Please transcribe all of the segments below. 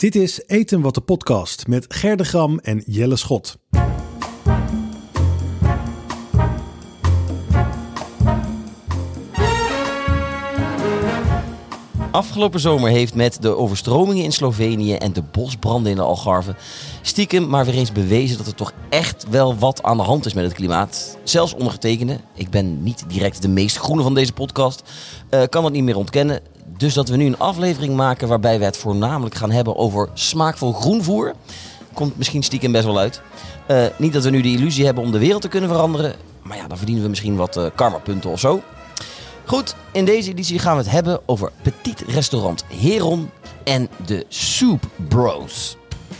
Dit is Eten wat de podcast met Ger de Gram en Jelle Schot. Afgelopen zomer heeft met de overstromingen in Slovenië en de bosbranden in de Algarve stiekem maar weer eens bewezen dat er toch echt wel wat aan de hand is met het klimaat. Zelfs ondergetekende, ik ben niet direct de meest groene van deze podcast, kan dat niet meer ontkennen. Dus dat we nu een aflevering maken waarbij we het voornamelijk gaan hebben over smaakvol groenvoer. Komt misschien stiekem best wel uit. Niet dat we nu de illusie hebben om de wereld te kunnen veranderen. Maar ja, dan verdienen we misschien wat karmapunten of zo. Goed, in deze editie gaan we het hebben over petit restaurant Heron en de Soup Bros.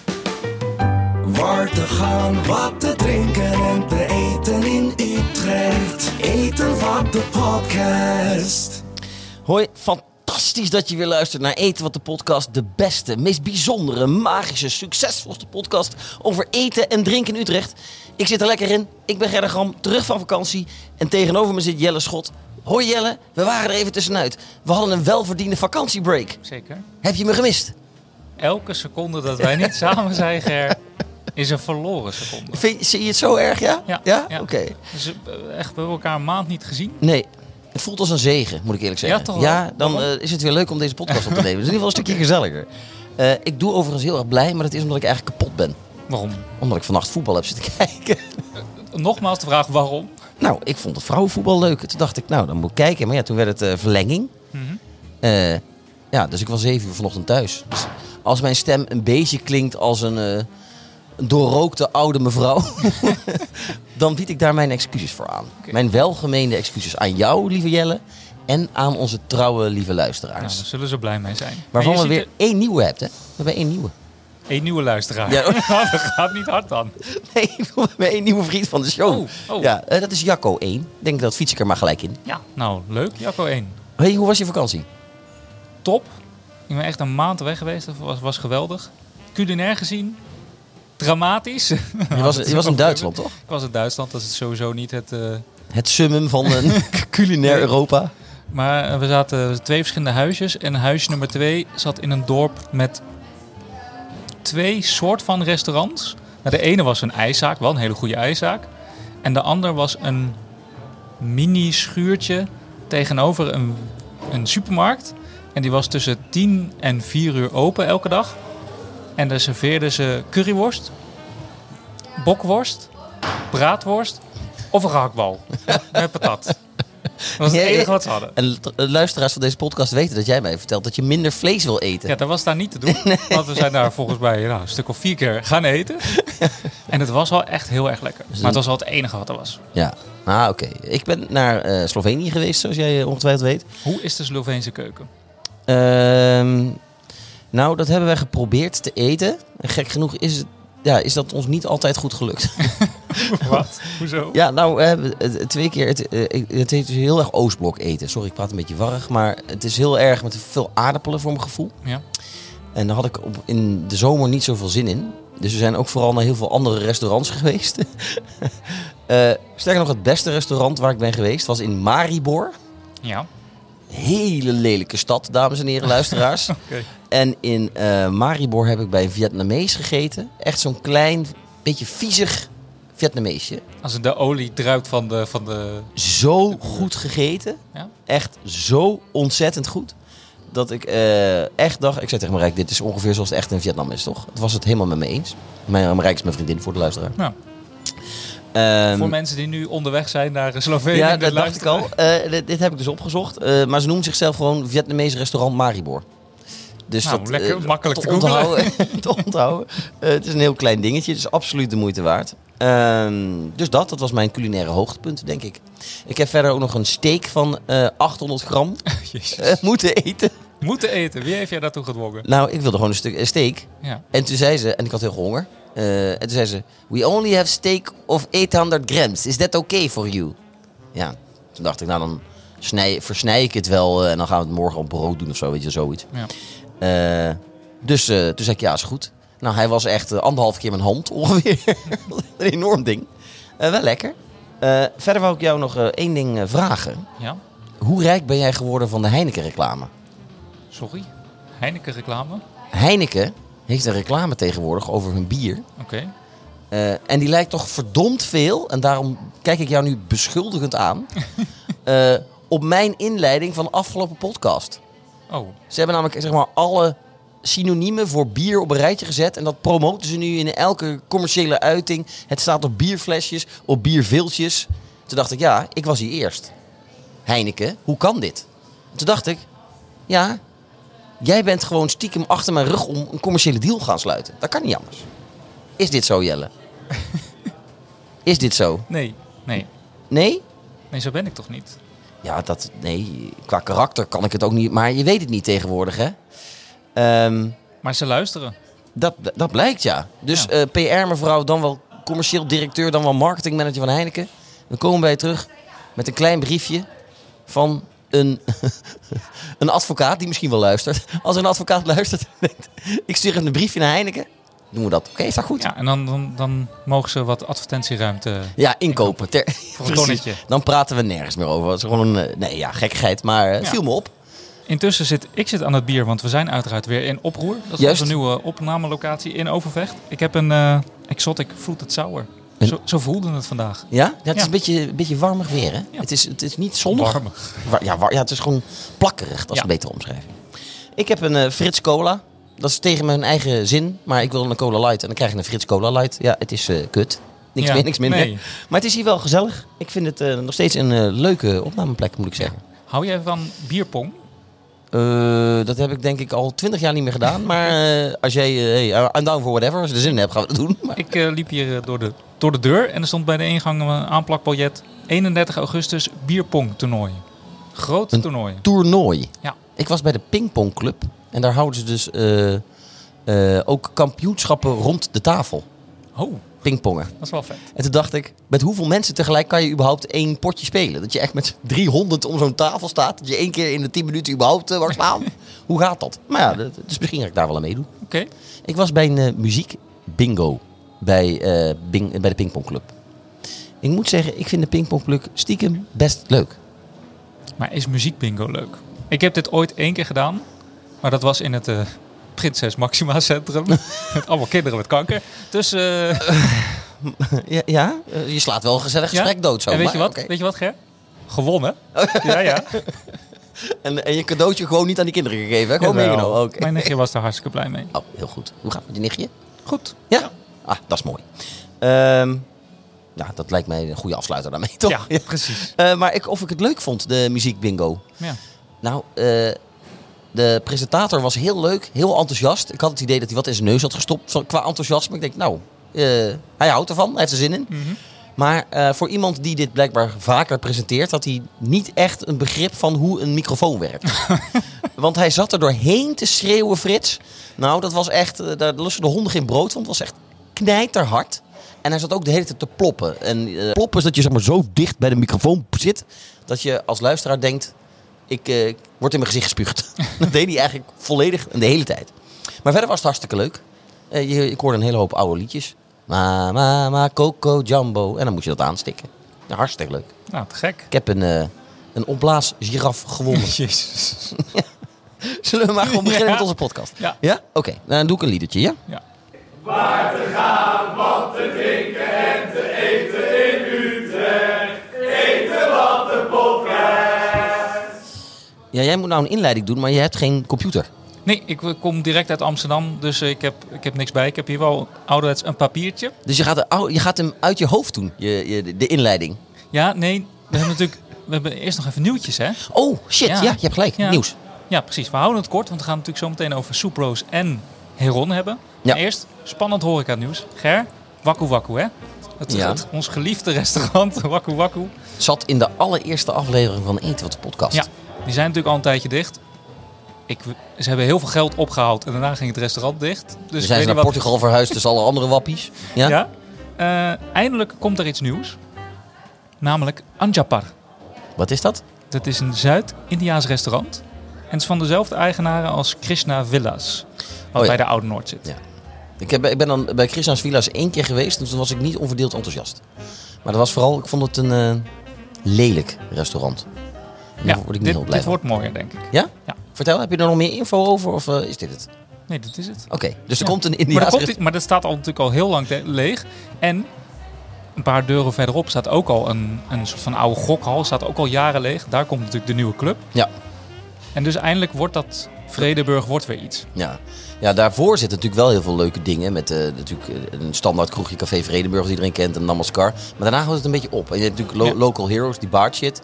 Waar te gaan, wat te drinken en te eten in Utrecht. Eten wat de podcast. Hoi, fantastisch dat je weer luistert naar Eten wat de podcast. De beste, meest bijzondere, magische, succesvolste podcast over eten en drinken in Utrecht. Ik zit er lekker in, ik ben Ger de Gram, terug van vakantie. En tegenover me zit Jelle Schot. Hoi Jelle, we waren er even tussenuit. We hadden een welverdiende vakantiebreak. Zeker. Heb je me gemist? Elke seconde dat wij niet samen zijn, Ger, is een verloren seconde. Zie je het zo erg, ja? Ja. Oké. Dus echt, we hebben elkaar een maand niet gezien. Nee, het voelt als een zegen, moet ik eerlijk zeggen. Ja, toch wel? Ja, dan is het weer leuk om deze podcast op te nemen. Het is in ieder geval een stukje gezelliger. Ik doe overigens heel erg blij, maar dat is omdat ik eigenlijk kapot ben. Waarom? Omdat ik vannacht voetbal heb zitten kijken. Nogmaals de vraag waarom. Nou, ik vond het vrouwenvoetbal leuk. Toen dacht ik, nou, dan moet ik kijken. Maar ja, toen werd het verlenging. Dus ik was 7 uur vanochtend thuis. Dus als mijn stem een beetje klinkt als een doorrookte oude mevrouw, dan bied ik daar mijn excuses voor aan. Okay. Mijn welgemeende excuses aan jou, lieve Jelle, en aan onze trouwe, lieve Nou, luisteraars. daar zullen ze blij mee zijn. Waarvan we weer 1 nieuwe hebt, hè? We hebben 1 nieuwe. 1 nieuwe luisteraar. Ja. Dat gaat niet hard dan. Nee, we hebben 1 nieuwe vriend van de show. Oh. Ja, dat is Jacco 1. Ik denk dat fiets ik er maar gelijk in. Ja, nou, leuk. Jacco 1. Hey, hoe was je vakantie? Top. Ik ben echt een maand weg geweest. Dat was geweldig. Culinair gezien, dramatisch. Je was in Duitsland, toch? Ik was in Duitsland. Dat is sowieso niet het... Het summum van een culinair Europa. Maar we zaten 2 verschillende huisjes. En huisje nummer 2 zat in een dorp met 2 soort van restaurants. Nou, de ene was een ijszaak, wel een hele goede ijszaak. En de ander was een mini schuurtje tegenover een supermarkt. En die was tussen 10 en 4 uur open elke dag. En daar serveerden ze curryworst, bokworst, braadworst of een gehaktbal met patat. Dat was het enige wat ze hadden. En de luisteraars van deze podcast weten dat jij mij vertelt dat je minder vlees wil eten. Ja, dat was daar niet te doen. Nee. Want we zijn daar volgens mij een stuk of 4 keer gaan eten. En het was wel echt heel erg lekker. Maar het was wel het enige wat er was. Ja, oké. Ik ben naar Slovenië geweest, zoals jij ongetwijfeld weet. Hoe is de Sloveense keuken? Nou, dat hebben wij geprobeerd te eten. En gek genoeg is dat ons niet altijd goed gelukt. Wat? Hoezo? Ja, nou, we hebben 2 keer... Het heet dus heel erg Oostblok eten. Sorry, ik praat een beetje warrig. Maar het is heel erg met veel aardappelen voor mijn gevoel. Ja. En daar had ik in de zomer niet zoveel zin in. Dus we zijn ook vooral naar heel veel andere restaurants geweest. Sterker nog, het beste restaurant waar ik ben geweest was in Maribor. Ja. Hele lelijke stad, dames en heren luisteraars. Okay. En in Maribor heb ik bij een Vietnamees gegeten. Echt zo'n klein, beetje viezig Vietnameesje. Als de olie druipt van de... Zo goed gegeten. Ja? Echt zo ontzettend goed. Dat ik echt dacht... Ik zei tegen Marijke, dit is ongeveer zoals het echt in Vietnam is, toch? Het was het helemaal met me eens. Marijke is mijn vriendin, voor de luisteraar. Nou. Voor mensen die nu onderweg zijn naar Slovenië. Ja, dat dacht ik al. Dit heb ik dus opgezocht. Maar ze noemen zichzelf gewoon Vietnamees restaurant Maribor. Dus nou, dat, lekker makkelijk te onthouden. Te onthouden. Het is een heel klein dingetje. Het is absoluut de moeite waard. Dus dat was mijn culinaire hoogtepunt, denk ik. Ik heb verder ook nog een steak van 800 gram moeten eten. Moeten eten? Wie heeft jij daartoe gedwongen? Nou, ik wilde gewoon een stuk steak. Ja. En toen zei ze, en ik had heel veel honger. En toen zei ze, we only have steak of 800 grams. Is that okay for you? Ja, toen dacht ik, nou dan versnij ik het wel. En dan gaan we het morgen op brood doen of zo, weet je, zoiets. Ja. Dus toen zei ik, ja, is goed. Nou, hij was echt 1,5 keer mijn hand ongeveer. Een enorm ding. Wel lekker. Verder wou ik jou nog 1 ding vragen. Ja? Hoe rijk ben jij geworden van de Heineken reclame? Sorry? Heineken reclame? Heineken heeft een reclame tegenwoordig over hun bier. Oké. En die lijkt toch verdomd veel, en daarom kijk ik jou nu beschuldigend aan, op mijn inleiding van de afgelopen podcast. Oh, Ze hebben namelijk zeg maar alle synoniemen voor bier op een rijtje gezet. En dat promoten ze nu in elke commerciële uiting. Het staat op bierflesjes, op bierviltjes. Toen dacht ik, ja, ik was hier eerst. Heineken, hoe kan dit? Toen dacht ik, ja, jij bent gewoon stiekem achter mijn rug om een commerciële deal gaan sluiten. Dat kan niet anders. Is dit zo, Jelle? Is dit zo? nee. Nee? Nee, zo ben ik toch niet? Ja, nee, qua karakter kan ik het ook niet. Maar je weet het niet tegenwoordig, hè? Maar ze luisteren. Dat blijkt, ja. Dus Ja. PR-mevrouw, dan wel commercieel directeur, dan wel marketingmanager van Heineken. Dan komen wij terug met een klein briefje van een advocaat die misschien wel luistert. Als er een advocaat luistert, denkt, ik stuur even een briefje naar Heineken. Doen we dat. Oké, is dat goed? Ja, en dan mogen ze wat advertentieruimte Ja, inkopen. voor een Precies. tonnetje. Dan praten we nergens meer over. Het is gewoon gekkigheid, maar het viel me op. Intussen zit ik aan het bier, want we zijn uiteraard weer in Oproer. Dat is Juist. onze nieuwe opnamelocatie in Overvecht. Ik heb een Exotic Fruited Sour. Zo voelde het vandaag. Ja? Ja, het is Ja. een beetje warmig weer, hè? Ja. Het is niet zonnig. Warmig. Ja, het is gewoon plakkerig. Dat is Ja. een betere omschrijving. Ik heb een Frits Cola. Dat is tegen mijn eigen zin. Maar ik wil een Cola Light en dan krijg je een Frits Cola Light. Ja, het is kut. Niks Ja, meer, niks minder. nee. Maar het is hier wel gezellig. Ik vind het nog steeds een leuke opnameplek, moet ik zeggen. Hou jij van bierpong? Dat heb ik denk ik al 20 jaar niet meer gedaan. Maar als jij, I'm down for whatever. Als je er zin in hebt, gaan we dat doen. Maar... Ik liep hier door de deur en er stond bij de ingang een aanplakbiljet. 31 augustus bierpong toernooi. Groot toernooi. Toernooi. Ja. Ik was bij de pingpongclub. En daar houden ze dus ook kampioenschappen rond de tafel. Oh, Pingpongen. dat is wel vet. En toen dacht ik, met hoeveel mensen tegelijk kan je überhaupt één potje spelen? Dat je echt met 300 om zo'n tafel staat. Dat je één keer in de 10 minuten überhaupt mag slaan. Hoe gaat dat? Maar ja, dus misschien ga ik daar wel aan meedoen. Oké. Ik was bij een muziek bingo bij de pingpongclub. Ik moet zeggen, ik vind de pingpongclub stiekem best leuk. Maar is muziekbingo leuk? Ik heb dit ooit 1 keer gedaan. Maar dat was in het Prinses Maxima Centrum. Met allemaal kinderen met kanker. Dus... Ja, je slaat wel een gezellig gesprek dood zo. En weet maar, je wat? oké. Weet je wat, Ger? Gewonnen. Ja. En je cadeautje gewoon niet aan die kinderen gegeven, hè? Gewoon Jawel. meegenomen. Oké. Mijn nichtje was daar hartstikke blij mee. Oh, heel goed. Hoe gaat het met je nichtje? Goed. Ja? Ah, dat is mooi. Ja, dat lijkt mij een goede afsluiter daarmee, toch? Ja, precies. Maar of ik het leuk vond, de muziekbingo. Ja. Nou, de presentator was heel leuk, heel enthousiast. Ik had het idee dat hij wat in zijn neus had gestopt qua enthousiasme. Ik denk, nou, hij houdt ervan, hij heeft er zin in. Mhm. Maar voor iemand die dit blijkbaar vaker presenteert, had hij niet echt een begrip van hoe een microfoon werkt. Want hij zat er doorheen te schreeuwen, Frits. Nou, dat was echt, daar lusten de honden geen brood van. Het was echt knijterhard. En hij zat ook de hele tijd te ploppen. En ploppen is dat je zeg maar zo dicht bij de microfoon zit, dat je als luisteraar denkt, ik word in mijn gezicht gespuugd. Dat deed hij eigenlijk volledig en de hele tijd. Maar verder was het hartstikke leuk. Ik hoorde een hele hoop oude liedjes. Ma, Coco Jumbo. En dan moet je dat aanstikken. Ja, hartstikke leuk. Nou, te gek. Ik heb een opblaasgiraf gewonnen. Jezus. Zullen we maar gewoon beginnen Ja. met onze podcast? Ja. Ja? Oké, nou, dan doe ik een liedertje, ja? Ja. Ja, jij moet nou een inleiding doen, maar je hebt geen computer. Nee, ik kom direct uit Amsterdam, dus ik heb niks bij. Ik heb hier wel ouderwets een papiertje. Dus je gaat hem uit je hoofd doen, de inleiding. Ja, nee, we hebben eerst nog even nieuwtjes, hè? Oh, shit, Ja. ja, je hebt gelijk. Ja. Nieuws. Ja, precies. We houden het kort, want we gaan het natuurlijk zo meteen over Soeproos en Heron hebben. Ja. Maar eerst spannend horeca nieuws. Ger, Waku Waku, hè? Ja. Ons geliefde restaurant, Waku Waku. Zat in de allereerste aflevering van Eten Wat de podcast. Ja, die zijn natuurlijk al een tijdje dicht. Ze hebben heel veel geld opgehaald en daarna ging het restaurant dicht. Dus We ik zijn weet ze naar niet wat- Portugal verhuisd, dus alle andere wappies. Ja? Ja. Eindelijk komt er iets nieuws. Namelijk Anjapar. Wat is dat? Dat is een Zuid-Indiaans restaurant. En het is van dezelfde eigenaren als Krishna Villas. Wat Oh ja. bij de Oude Noord zit. Ja. Ik ben dan bij Krishna's Villa's 1 keer geweest. Dus toen was ik niet onverdeeld enthousiast. Maar dat was vooral, ik vond het een lelijk restaurant. En daar word ik niet heel blij dit van. wordt mooier, denk ik. Ja? Ja. Vertel, heb je er nog meer info over of is dit het? Nee, dat is het. Oké, dus er Ja. komt een Maar, Indiaas... maar dat staat al natuurlijk al heel lang leeg. En een paar deuren verderop staat ook al een soort van oude gokhal. Staat ook al jaren leeg. Daar komt natuurlijk de nieuwe club. Ja. En dus eindelijk wordt dat Vredenburg wordt weer iets. Ja, daarvoor zitten natuurlijk wel heel veel leuke dingen. Met natuurlijk een standaard kroegje Café Vredenburg, als iedereen kent, en Namaskar. Maar daarna houdt het een beetje op. En je hebt natuurlijk Local Heroes, die baard shit.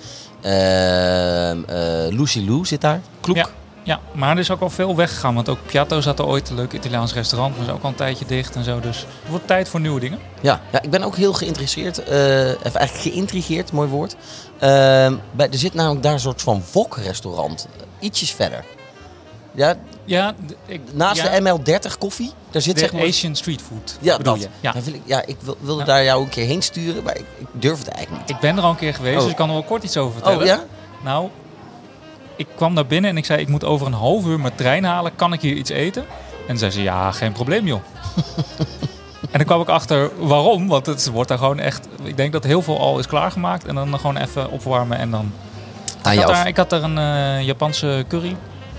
Lucy Lou zit daar. Kloek. Ja, maar er is ook al veel weggegaan. Want ook Piatto zat er ooit, een leuk Italiaans restaurant. Maar is ook al een tijdje dicht en zo. Dus het wordt tijd voor nieuwe dingen. Ja, ik ben ook heel geïnteresseerd. Eigenlijk geïntrigeerd, mooi woord. Er zit namelijk daar een soort van wok-restaurant. Ietsjes verder. Ja, Ja, naast de ML30 koffie. Daar zit de zeg maar... Asian street food. Ja, bedoel dat. je? Ja. Ik wilde daar jou een keer heen sturen, maar ik durf het eigenlijk niet. Ik ben er al een keer geweest, Oh. dus ik kan er wel kort iets over vertellen. Oh ja? Nou, ik kwam daar binnen en ik zei, ik moet over een half uur mijn trein halen. Kan ik hier iets eten? En toen zei ze, ja, geen probleem joh. En dan kwam ik achter waarom, want het wordt daar gewoon echt... Ik denk dat heel veel al is klaargemaakt en dan gewoon even opwarmen en dan... Ik had daar een Japanse curry.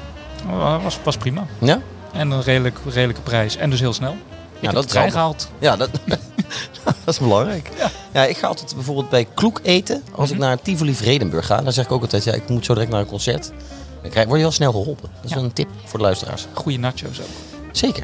Was prima. Ja? En een redelijke prijs. En dus heel snel. Ik heb dat de trein is gehaald. Ja, dat is belangrijk. Ja, ik ga altijd bijvoorbeeld bij Kloek eten. Als ik naar Tivoli Vredenburg ga, dan zeg ik ook altijd... Ja, ik moet zo direct naar een concert. Dan word je wel snel geholpen. Dat is wel een tip voor de luisteraars. Goeie nachos ook. Zeker.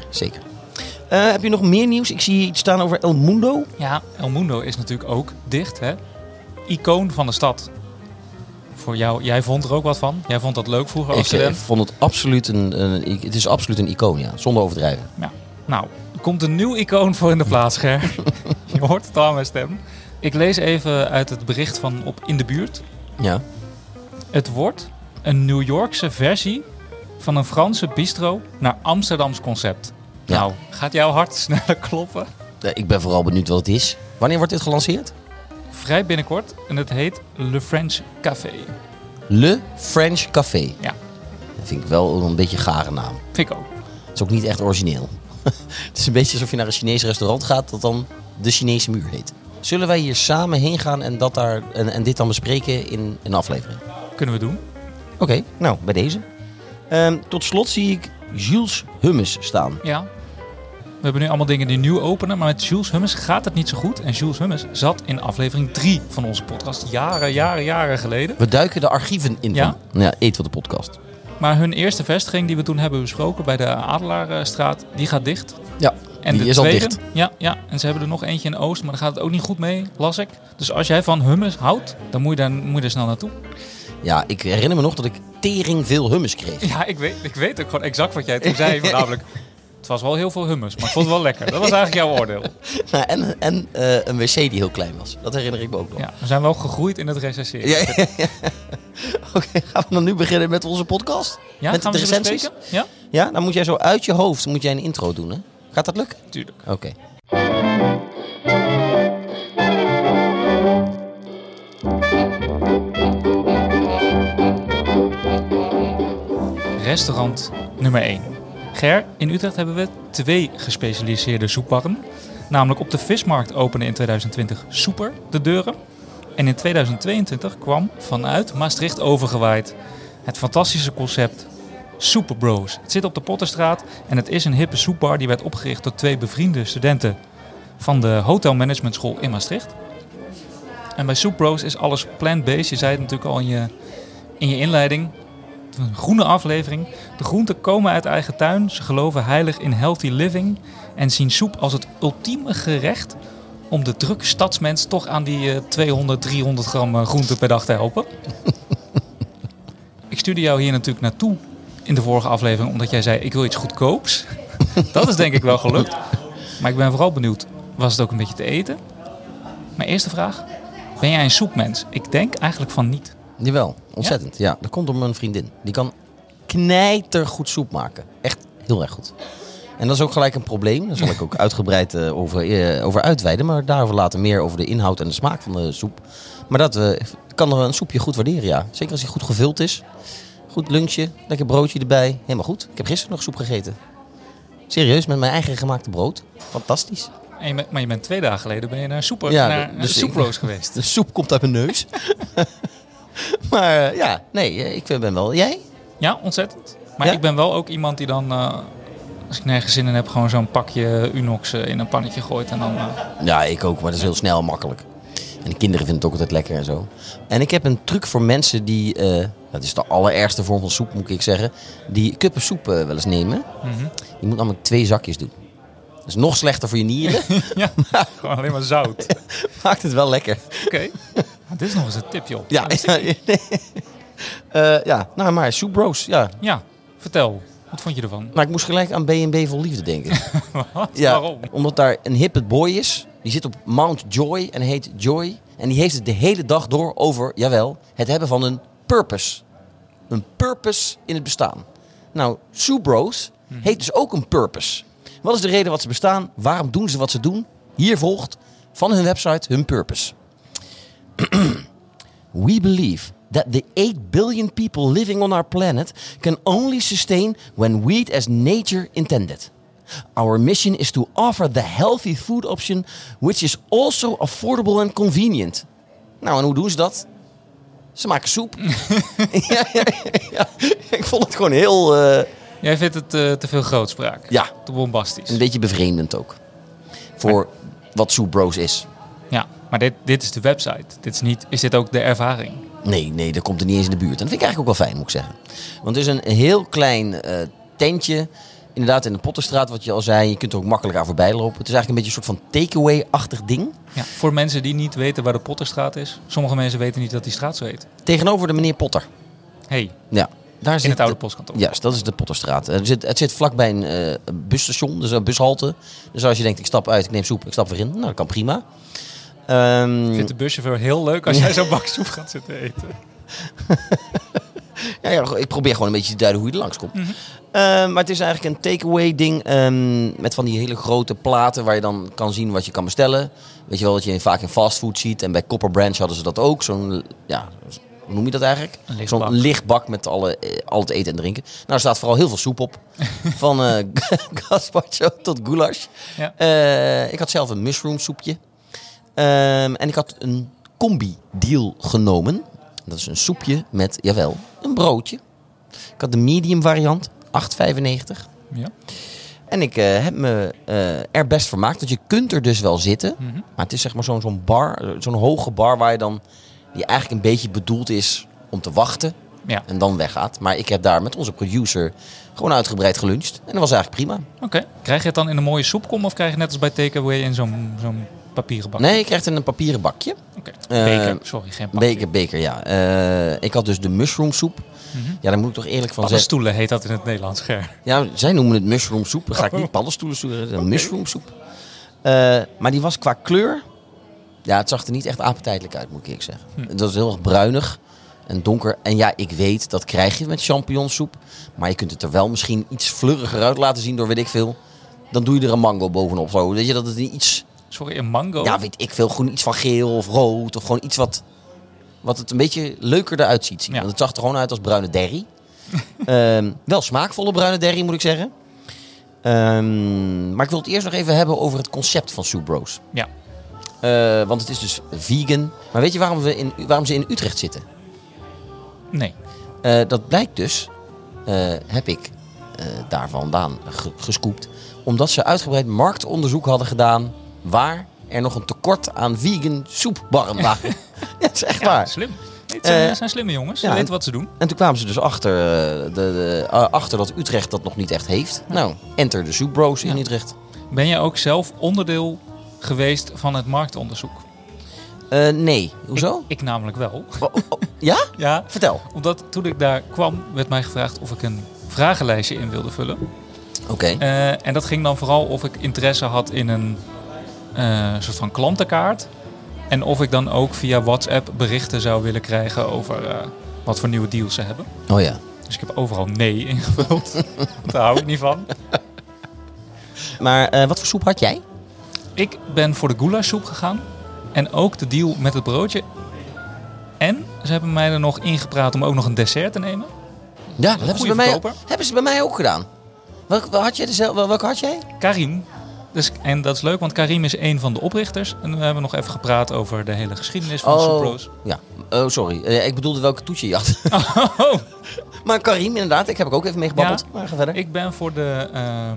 Heb je nog meer nieuws? Ik zie hier iets staan over El Mundo. Ja, El Mundo is natuurlijk ook dicht. Hè? Icoon van de stad. Voor jou, jij vond er ook wat van. Jij vond dat leuk vroeger als Ik student. vond het absoluut het is absoluut een icoon, ja. Zonder overdrijven. Ja. Nou, er komt een nieuw icoon voor in de plaats, Ger. Je hoort het al aan mijn stem. Ik lees even uit het bericht van op In de Buurt. Ja. Het wordt een New Yorkse versie van een Franse bistro naar Amsterdams concept. Ja. Nou, gaat jouw hart sneller kloppen? Ik ben vooral benieuwd wat het is. Wanneer wordt dit gelanceerd? Vrij binnenkort. En het heet Le French Café. Le French Café. Ja. Dat vind ik wel een beetje een gare naam. Vind ik ook. Het is ook niet echt origineel. Het is een beetje alsof je naar een Chinees restaurant gaat dat dan de Chinese muur heet. Zullen wij hier samen heen gaan en dit dan bespreken in een aflevering? Kunnen we doen. Oké, nou, bij deze. Tot slot zie ik Jules Hummus staan. Ja. We hebben nu allemaal dingen die nieuw openen. Maar met Jules Hummus gaat het niet zo goed. En Jules Hummus zat in aflevering 3 van onze podcast. Jaren geleden. We duiken de archieven in Ja? van Eet wat de podcast. Maar hun eerste vestiging die we toen hebben besproken bij de Adelaarstraat, die gaat dicht. Ja, En die de is tweede, al dicht. Ja, en ze hebben er nog eentje in Oost, maar daar gaat het ook niet goed mee, las ik. Dus als jij van hummus houdt, dan moet je er snel naartoe. Ja, ik herinner me nog dat ik tering veel hummus kreeg. Ja, ik weet ook gewoon exact wat jij toen zei. Namelijk, het was wel heel veel hummus, maar ik vond het wel lekker. Dat was eigenlijk jouw oordeel. Nou, en een wc die heel klein was. Dat herinner ik me ook nog. Ja, we zijn wel gegroeid in het recenseren. Ja. Oké, gaan we dan nu beginnen met onze podcast? Ja, met gaan we de ze recensies? bespreken? Ja, Ja, dan moet jij zo uit je hoofd een intro doen, hè? Gaat dat lukken? tuurlijk. Oké. Restaurant nummer 1. Ger, in Utrecht hebben we 2 gespecialiseerde soepbarren. Namelijk op de Vismarkt opende in 2020 Soeper de deuren. En in 2022 kwam vanuit Maastricht overgewaaid het fantastische concept Super Bros. Het zit op de Potterstraat en het is een hippe soepbar die werd opgericht door 2 bevriende studenten van de Hotel Management School in Maastricht. En bij Super Bros is alles plant-based. Je zei het natuurlijk al in je inleiding. Een groene aflevering. De groenten komen uit eigen tuin. Ze geloven heilig in healthy living. En zien soep als het ultieme gerecht om de drukke stadsmens toch aan die 200, 300 gram groenten per dag te helpen. Ik stuurde jou hier natuurlijk naartoe in de vorige aflevering omdat jij zei ik wil iets goedkoops. Dat is denk ik wel gelukt. Maar ik ben vooral benieuwd, was het ook een beetje te eten? Mijn eerste vraag, ben jij een soepmens? Ik denk eigenlijk van niet. Jawel, ontzettend. Ja, dat komt door mijn vriendin. Die kan knijtergoed soep maken. Echt heel erg goed. En dat is ook gelijk een probleem. Daar zal ik ook uitgebreid over uitweiden. Maar daarover later meer over de inhoud en de smaak van de soep. Maar dat kan er een soepje goed waarderen, ja. Zeker als hij goed gevuld is. Goed lunchje, lekker broodje erbij. Helemaal goed. Ik heb gisteren nog soep gegeten. Serieus, met mijn eigen gemaakte brood. Fantastisch. Maar je bent 2 dagen geleden naar dus Soeproos geweest. De soep komt uit mijn neus. Maar ik ben wel... Jij? Ja, ontzettend. Maar Ja? ik ben wel ook iemand die dan Als ik nergens zin in heb, gewoon zo'n pakje Unox in een pannetje gooit en dan... Ja, ik ook, maar dat is heel snel en makkelijk. En de kinderen vinden het ook altijd lekker en zo. En ik heb een truc voor mensen die... dat is de allerergste vorm van soep, moet ik zeggen. Die kuppen soep wel eens nemen. Mm-hmm. Je moet namelijk 2 zakjes doen. Dat is nog slechter voor je nieren. Ja, gewoon alleen maar zout. Maakt het wel lekker. Oké. Dit is nog eens een tip, joh. Ja, nou maar Soup Bros. Ja. Ja, vertel. Wat vond je ervan? Nou, ik moest gelijk aan B&B Vol Liefde denken. Wat? Ja, Waarom? omdat daar een hippe boy is. Die zit op Mount Joy en heet Joy. En die heeft het de hele dag door over, jawel, het hebben van een purpose. Een purpose in het bestaan. Nou, Soup Bros heeft dus ook een purpose. Wat is de reden wat ze bestaan? Waarom doen ze wat ze doen? Hier volgt van hun website hun purpose. We believe that the 8 billion people living on our planet can only sustain when we eat as nature intended. Our mission is to offer the healthy food option which is also affordable and convenient. Nou, en hoe doen ze dat? Ze maken soep. ja. Ik vond het gewoon heel... Jij vindt het te veel grootspraak. Ja. Te bombastisch. Een beetje bevreemdend ook. Voor wat Soup Bros is. Ja, maar dit is de website. Is dit ook de ervaring? Nee, dat komt er niet eens in de buurt. En dat vind ik eigenlijk ook wel fijn, moet ik zeggen. Want het is een heel klein tentje. Inderdaad in de Potterstraat, wat je al zei. Je kunt er ook makkelijk aan voorbij lopen. Het is eigenlijk een beetje een soort van takeaway-achtig ding. Ja, voor mensen die niet weten waar de Potterstraat is. Sommige mensen weten niet dat die straat zo heet. Tegenover de meneer Potter. Hey, Ja, daar in zit het oude postkantoor. Juist, dat is de Potterstraat. Het zit vlakbij een busstation, dus een bushalte. Dus als je denkt, ik stap uit, ik neem soep, ik stap weer in. Nou, dat kan prima. Ik vind de buschauffeur heel leuk als jij zo'n bak soep gaat zitten eten. Ja, ik probeer gewoon een beetje te duiden hoe je er langskomt. Mm-hmm. Maar het is eigenlijk een takeaway ding met van die hele grote platen waar je dan kan zien wat je kan bestellen. Weet je wel, dat je vaak in fastfood ziet. En bij Copper Branch hadden ze dat ook. Zo'n, ja, hoe noem je dat eigenlijk? Een lichtbak. Zo'n lichtbak met al het eten en drinken. Nou, er staat vooral heel veel soep op. Van gazpacho tot goulash. Ja. Ik had zelf een mushroom soepje. En ik had een combi-deal genomen. Dat is een soepje met, jawel, een broodje. Ik had de medium variant, €8,95. Ja. En ik heb me er best vermaakt. Want je kunt er dus wel zitten. Mhm. Maar het is zeg maar zo'n bar, zo'n hoge bar waar je dan... die eigenlijk een beetje bedoeld is om te wachten. Ja. En dan weggaat. Maar ik heb daar met onze producer gewoon uitgebreid geluncht. En dat was eigenlijk prima. Oké. Krijg je het dan in een mooie soepkom of krijg je net als bij Takeaway in zo'n papieren bak? Nee, je krijgt een papieren bakje. Oké. Beker. Sorry, geen bakje. Beker, ja. Ik had dus de mushroom soep. Mhm. Ja, daar moet ik toch eerlijk van zeggen. Paddenstoelen heet dat in het Nederlands, Ger. Ja, zij noemen het mushroom soep. Dan ga ik niet paddenstoelen zoeken. Mushroom soep. Maar die was qua kleur... Ja, het zag er niet echt appetijtelijk uit, moet ik eerlijk zeggen. Het was heel erg bruinig en donker. En ja, ik weet, dat krijg je met champignonsoep. Maar je kunt het er wel misschien iets fleuriger uit laten zien door weet ik veel. Dan doe je er een mango bovenop. Zo. Weet je, dat het iets... Sorry, een mango? Ja, weet ik veel. Gewoon iets van geel of rood. Of gewoon iets wat het een beetje leuker eruit ziet zien. Ja. Want het zag er gewoon uit als bruine derry. Wel smaakvolle bruine derry, moet ik zeggen. Maar ik wil het eerst nog even hebben over het concept van Soup Bros. Ja. Want het is dus vegan. Maar weet je waarom ze in Utrecht zitten? Nee. Dat blijkt dus, heb ik daar vandaan gescoopt. Omdat ze uitgebreid marktonderzoek hadden gedaan waar er nog een tekort aan vegan soepbarren waren. Ja, dat is echt waar. Slim. Het zijn slimme jongens. Ze ja, weten wat ze doen. En toen kwamen ze dus achter dat Utrecht dat nog niet echt heeft. Nou, enter de Soup Bros in Utrecht. Ben jij ook zelf onderdeel geweest van het marktonderzoek? Nee, hoezo? Ik namelijk wel. Ja? Ja, Vertel. omdat toen ik daar kwam, werd mij gevraagd of ik een vragenlijstje in wilde vullen. Oké. En dat ging dan vooral of ik interesse had in een soort van klantenkaart. En of ik dan ook via WhatsApp berichten zou willen krijgen over wat voor nieuwe deals ze hebben. Oh ja. Dus ik heb overal nee ingevuld. Daar hou ik niet van. Maar wat voor soep had jij? Ik ben voor de goulashsoep gegaan. En ook de deal met het broodje. En ze hebben mij er nog ingepraat om ook nog een dessert te nemen. Ja, dat verkoper. hebben ze bij mij ook gedaan. Welke had jij? Karim. Dus, en dat is leuk, want Karim is een van de oprichters. En we hebben nog even gepraat over de hele geschiedenis van Soup Bros. Ja. Oh, sorry. Ik bedoelde welke toetje je had. Oh, Maar Karim, inderdaad, ik heb ook even meegebabbeld. Maar ga verder. Ik ben voor de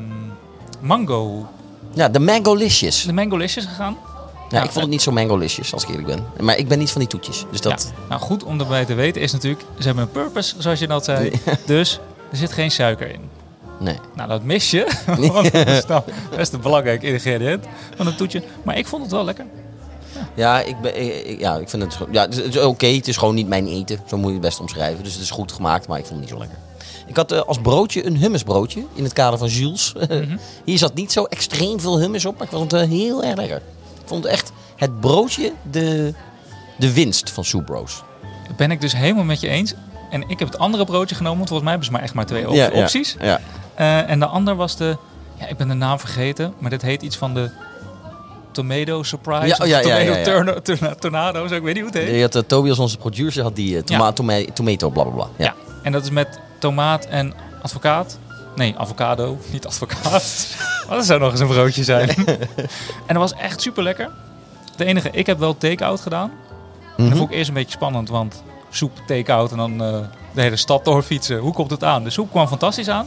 mango... Ja, de Mangolicious. De Mangolicious gegaan. Ja, ik vond het niet zo Mangolicious, als ik eerlijk ben. Maar ik ben niet van die toetjes. Dus dat... Ja. Nou, goed om erbij te weten is natuurlijk... Ze hebben een purpose, zoals je net zei. Dus er zit geen suiker in. Nee. Nou, dat mis je. Want dat is nou best een belangrijk ingrediënt van een toetje. Maar ik vond het wel lekker. Ja, ik vind het... Ja, het is oké. Het is gewoon niet mijn eten. Zo moet je het best omschrijven. Dus het is goed gemaakt, maar ik vond het niet zo lekker. Ik had als broodje een hummusbroodje. In het kader van Jules. Hier zat niet zo extreem veel hummus op. Maar ik vond het heel erg lekker. Ik vond echt het broodje de winst van Soup Bros. Ben ik dus helemaal met je eens. En ik heb het andere broodje genomen. Want volgens mij hebben ze maar echt maar 2 opties. Ja. En de ander was de... Ja, ik ben de naam vergeten. Maar dit heet iets van de... Tomato Surprise. Tornado. Zo, ik weet niet hoe het heet. Je had Tobias, onze producer, had die tomato blablabla. Ja, en dat is met tomaat en advocaat. Nee, avocado, niet advocaat. Dat zou nog eens een broodje zijn. En dat was echt super lekker. Het enige, ik heb wel take-out gedaan. En dat vond ik eerst een beetje spannend, want soep, take-out en dan de hele stad doorfietsen. Hoe komt het aan? De soep kwam fantastisch aan.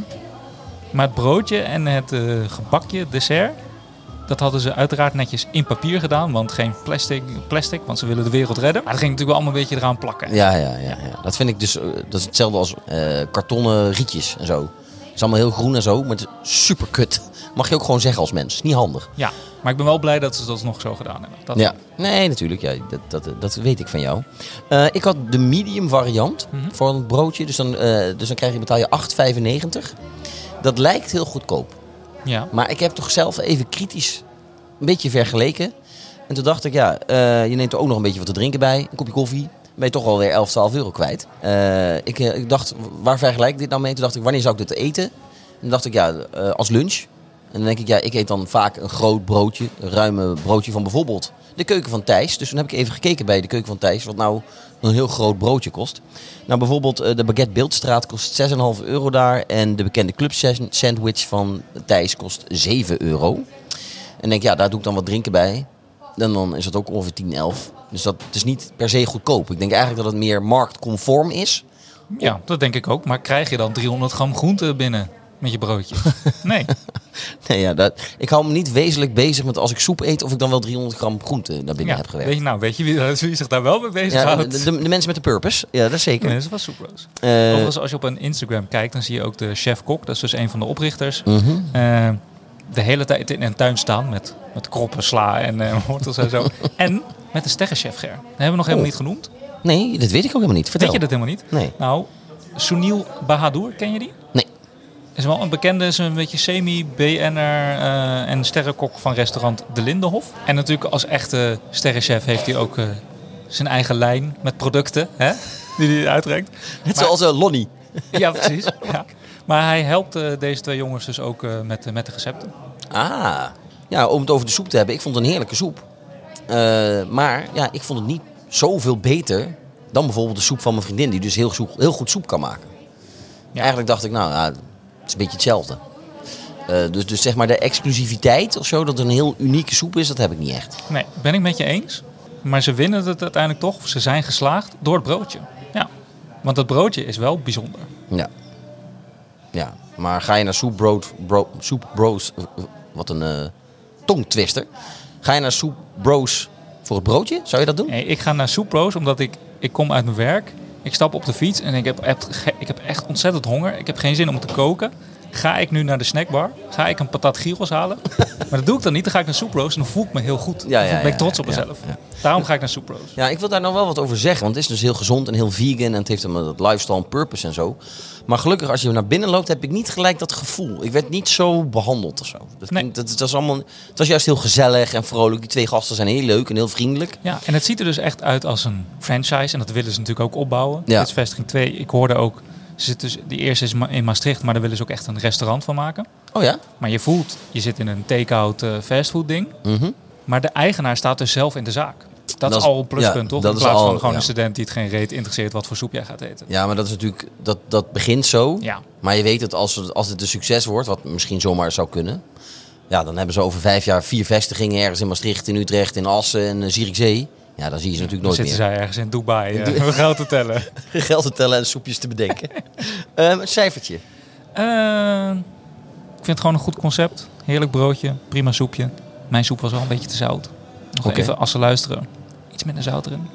Maar het broodje en het gebakje, dessert... Dat hadden ze uiteraard netjes in papier gedaan, want geen plastic, want ze willen de wereld redden. Maar dat ging natuurlijk wel allemaal een beetje eraan plakken. Ja. Dat vind ik dus, dat is hetzelfde als kartonnen rietjes en zo. Het is allemaal heel groen en zo, maar het is super kut. Mag je ook gewoon zeggen als mens. Niet handig. Ja, maar ik ben wel blij dat ze dat nog zo gedaan hebben. Nee, natuurlijk. Ja, dat weet ik van jou. Ik had de medium variant voor een broodje. Dus dan betaal je €8,95. Dat lijkt heel goedkoop. Ja. Maar ik heb toch zelf even kritisch een beetje vergeleken. En toen dacht ik, je neemt er ook nog een beetje wat te drinken bij. Een kopje koffie. Ben je toch alweer 11, 12 euro kwijt. Ik dacht, waar vergelijk ik dit nou mee? Toen dacht ik, wanneer zou ik dit eten? En toen dacht ik, als lunch. En dan denk ik, ik eet dan vaak een groot broodje. Een ruime broodje van bijvoorbeeld de Keuken van Thijs. Dus toen heb ik even gekeken bij de Keuken van Thijs. Wat nou een heel groot broodje kost. Nou, bijvoorbeeld de Baguette Beeldstraat kost €6,5 daar. En de bekende club sandwich van Thijs kost €7. En denk daar doe ik dan wat drinken bij. En dan is dat ook ongeveer 10, 11. Dus het is niet per se goedkoop. Ik denk eigenlijk dat het meer marktconform is. Ja, dat denk ik ook. Maar krijg je dan 300 gram groente binnen met je broodje? Nee. Ik hou me niet wezenlijk bezig met als ik soep eet of ik dan wel 300 gram groente naar binnen heb gewerkt. Weet je wie zich daar wel mee bezighoudt? De mensen met de purpose. Ja, dat is zeker. Nee, dat was Soup Bros. Overigens, als je op een Instagram kijkt, dan zie je ook de chef-kok. Dat is dus een van de oprichters. De hele tijd in een tuin staan met kroppen, sla en wortels en zo. En met de sterrenchef Ger. Dat hebben we nog helemaal niet genoemd. Nee, dat weet ik ook helemaal niet. Vertel. Weet je dat helemaal niet? Nee. Nou, Sunil Bahadur, ken je die? Nee. Is wel een bekende, is een beetje semi-BN'er en sterrenkok van restaurant De Lindenhof. En natuurlijk als echte sterrenchef heeft hij ook zijn eigen lijn met producten, hè, die hij uitreikt. Net zoals Lonnie. Ja, precies. Ja. Maar hij helpt deze 2 jongens dus ook met de recepten. Ja, om het over de soep te hebben. Ik vond het een heerlijke soep. Maar ik vond het niet zoveel beter dan bijvoorbeeld de soep van mijn vriendin, die dus heel goed soep kan maken. Ja. Eigenlijk dacht ik, het is een beetje hetzelfde. Dus zeg maar de exclusiviteit of zo, dat het een heel unieke soep is, dat heb ik niet echt. Nee, ben ik met je eens. Maar ze winnen het uiteindelijk toch, ze zijn geslaagd door het broodje. Ja, want het broodje is wel bijzonder. Ja, maar ga je naar Soup Bros, wat een tongtwister. Ga je naar Soup Bros voor het broodje? Zou je dat doen? Nee, ik ga naar Soup Bros omdat ik kom uit mijn werk. Ik stap op de fiets en ik heb echt ontzettend honger. Ik heb geen zin om te koken. Ga ik nu naar de snackbar? Ga ik een patat gyros halen? Maar dat doe ik dan niet. Dan ga ik naar Soup Bros en dan voel ik me heel goed. Dan ben ik trots op mezelf. Ja. Daarom ga ik naar Soup Bros. Ja, ik wil daar nou wel wat over zeggen. Want het is dus heel gezond en heel vegan. En het heeft een dat lifestyle en purpose en zo. Maar gelukkig, als je naar binnen loopt, heb ik niet gelijk dat gevoel. Ik werd niet zo behandeld of zo. Het was juist heel gezellig en vrolijk. Die 2 gasten zijn heel leuk en heel vriendelijk. Ja, en het ziet er dus echt uit als een franchise. En dat willen ze natuurlijk ook opbouwen. Ja. Dit is vestiging 2. Ik hoorde ook... Die eerste is in Maastricht, maar daar willen ze ook echt een restaurant van maken. Oh ja? Maar je zit in een take-out fastfood ding. Maar de eigenaar staat dus zelf in de zaak. Dat is al een pluspunt, toch? In plaats van gewoon een student die het geen reet interesseert wat voor soep jij gaat eten. Ja, maar dat is natuurlijk... Dat begint zo. Ja. Maar je weet het, als het een succes wordt, wat misschien zomaar zou kunnen... Ja, dan hebben ze over 5 jaar 4 vestigingen ergens in Maastricht, in Utrecht, in Assen en Zierikzee. Ja, dan zie je ze natuurlijk Dan nooit zitten meer. zij ergens in Dubai geld te tellen. Geld te tellen en soepjes te bedenken. Een cijfertje. Ik vind het gewoon een goed concept. Heerlijk broodje, prima soepje. Mijn soep was wel een beetje te zout. Nog Oké. even, als ze luisteren, iets minder zout erin.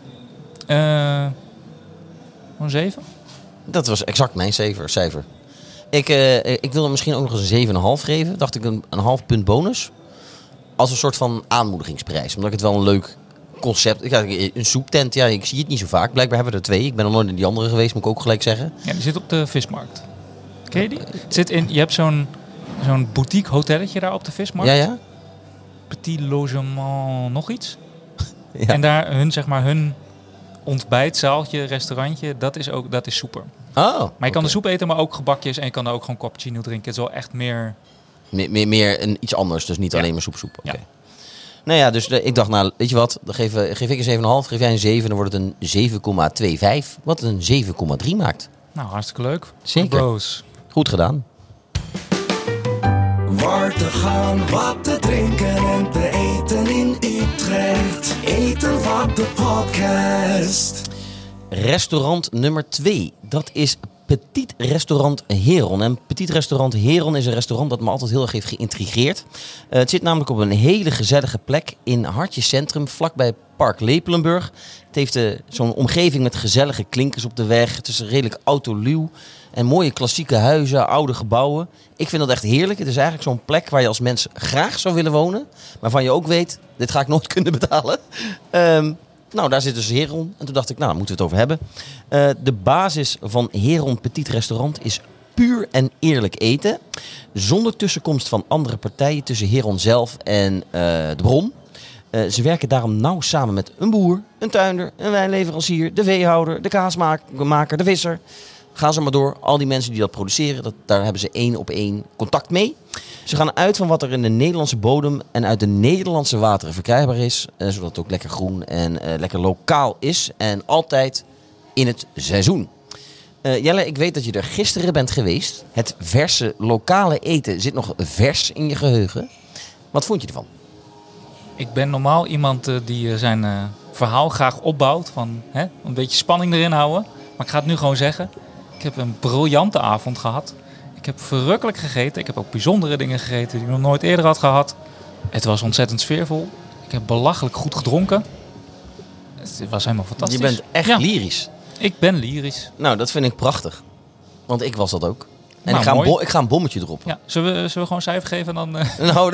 Een 7? Dat was exact mijn cijfer. Ik wilde misschien ook nog eens een 7,5 geven. Dacht ik een half punt bonus. Als een soort van aanmoedigingsprijs. Omdat ik het wel een leuk concept... Ja, een soeptent, ja, ik zie het niet zo vaak. Blijkbaar hebben we er 2. Ik ben nog nooit in die andere geweest, moet ik ook gelijk zeggen. Ja, die zit op de vismarkt. Ken je die? Het zit in, je hebt zo'n boutique hotelletje daar op de vismarkt. Ja? Petit logement nog iets. Ja. En daar hun ontbijtzaaltje, restaurantje, dat is super. Oh, Maar je kan de soep eten, maar ook gebakjes en je kan er ook gewoon cappuccino drinken. Het is wel echt meer... Meer iets anders, dus niet Ja. alleen maar soep. Oké. Ja. Nou ja, dus ik dacht, nou, weet je wat? Dan geef ik een 7,5, geef jij een 7, dan wordt het een 7,25. Wat een 7,3 maakt. Nou, hartstikke leuk. Zeker. Bros. Goed gedaan. Waar te gaan, wat te drinken en te eten in Utrecht. Eten van de podcast. Restaurant nummer 2. Dat is Petit Restaurant Heron. En Petit Restaurant Heron is een restaurant dat me altijd heel erg heeft geïntrigeerd. Het zit namelijk op een hele gezellige plek in Hartje Centrum, vlakbij Park Lepelenburg. Het heeft zo'n omgeving met gezellige klinkers op de weg. Het is redelijk autoluw. En mooie klassieke huizen, oude gebouwen. Ik vind dat echt heerlijk. Het is eigenlijk zo'n plek waar je als mens graag zou willen wonen. Waarvan je ook weet, dit ga ik nooit kunnen betalen. Nou, daar zit dus Heron. En toen dacht ik, nou, daar moeten we het over hebben. De basis van Heron Petit Restaurant is puur en eerlijk eten. Zonder tussenkomst van andere partijen tussen Heron zelf en de bron. Ze werken daarom nauw samen met een boer, een tuinder, een wijnleverancier, de veehouder, de kaasmaker, de visser. Ga ze maar door. Al die mensen die dat produceren, daar hebben ze 1 op 1 contact mee. Ze gaan uit van wat er in de Nederlandse bodem en uit de Nederlandse wateren verkrijgbaar is. Zodat het ook lekker groen en lekker lokaal is. En altijd in het seizoen. Jelle, ik weet dat je er gisteren bent geweest. Het verse lokale eten zit nog vers in je geheugen. Wat vond je ervan? Ik ben normaal iemand die zijn verhaal graag opbouwt. Van een beetje spanning erin houden. Maar ik ga het nu gewoon zeggen. Ik heb een briljante avond gehad. Ik heb verrukkelijk gegeten. Ik heb ook bijzondere dingen gegeten die ik nog nooit eerder had gehad. Het was ontzettend sfeervol. Ik heb belachelijk goed gedronken. Het was helemaal fantastisch. Je bent echt lyrisch. Ik ben lyrisch. Nou, dat vind ik prachtig. Want ik was dat ook. En Nou, ik ga een bommetje erop. Ja, zullen we gewoon een cijfer geven en dan...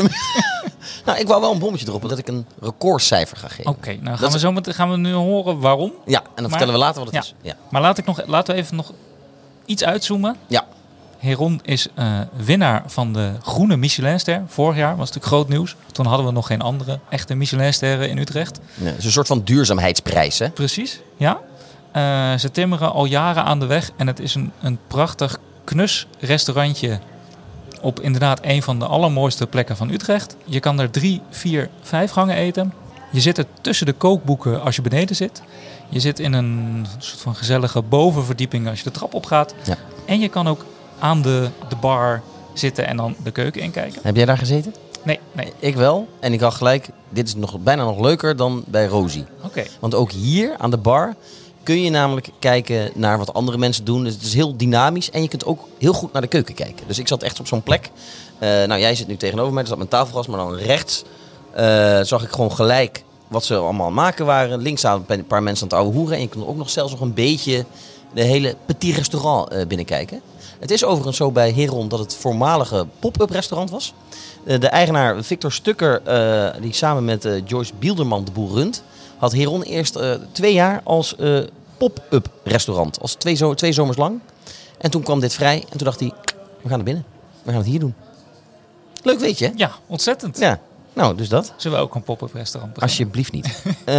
Nou, ik wou wel een bommetje erop, dat ik een recordcijfer ga geven. Oké, nou gaan we nu horen waarom. Ja, en dan vertellen we later wat het is. Ja. Maar laten we even nog iets uitzoomen. Ja. Heron is winnaar van de Groene Michelinster. Vorig jaar was natuurlijk groot nieuws. Toen hadden we nog geen andere echte Michelinsterren in Utrecht. Ja, het is een soort van duurzaamheidsprijs, hè? Precies, ja. Ze timmeren al jaren aan de weg. En het is een prachtig knus restaurantje op inderdaad een van de allermooiste plekken van Utrecht. Je kan er 3, 4, 5 gangen eten. Je zit er tussen de kookboeken als je beneden zit. Je zit in een soort van gezellige bovenverdieping als je de trap opgaat. Ja. En je kan ook aan de bar zitten en dan de keuken inkijken. Heb jij daar gezeten? Nee. Ik wel. En ik had gelijk, dit is bijna nog leuker dan bij Rosie. Oké. Want ook hier aan de bar kun je namelijk kijken naar wat andere mensen doen. Dus het is heel dynamisch en je kunt ook heel goed naar de keuken kijken. Dus ik zat echt op zo'n plek. Nou, jij zit nu tegenover mij, er zat mijn tafelgast, maar dan rechts zag ik gewoon gelijk wat ze allemaal aan het maken waren. Links zaten een paar mensen aan het ouwe hoeren en je kon ook nog zelfs nog een beetje de hele petit restaurant binnenkijken. Het is overigens zo bij Heron dat het voormalige pop-up restaurant was. De eigenaar Victor Stukker, die samen met Joyce Bielderman de boel runt, had Heron eerst 2 jaar als pop-up restaurant. Als 2 zomers lang. En toen kwam dit vrij en toen dacht hij, we gaan naar binnen. We gaan het hier doen. Leuk weet je, hè? Ja, ontzettend. Ja, nou, dus dat. Zullen we ook een pop-up restaurant beginnen? Alsjeblieft niet.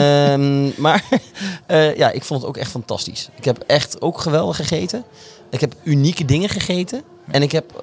Maar ja, ik vond het ook echt fantastisch. Ik heb echt ook geweldig gegeten. Ik heb unieke dingen gegeten. En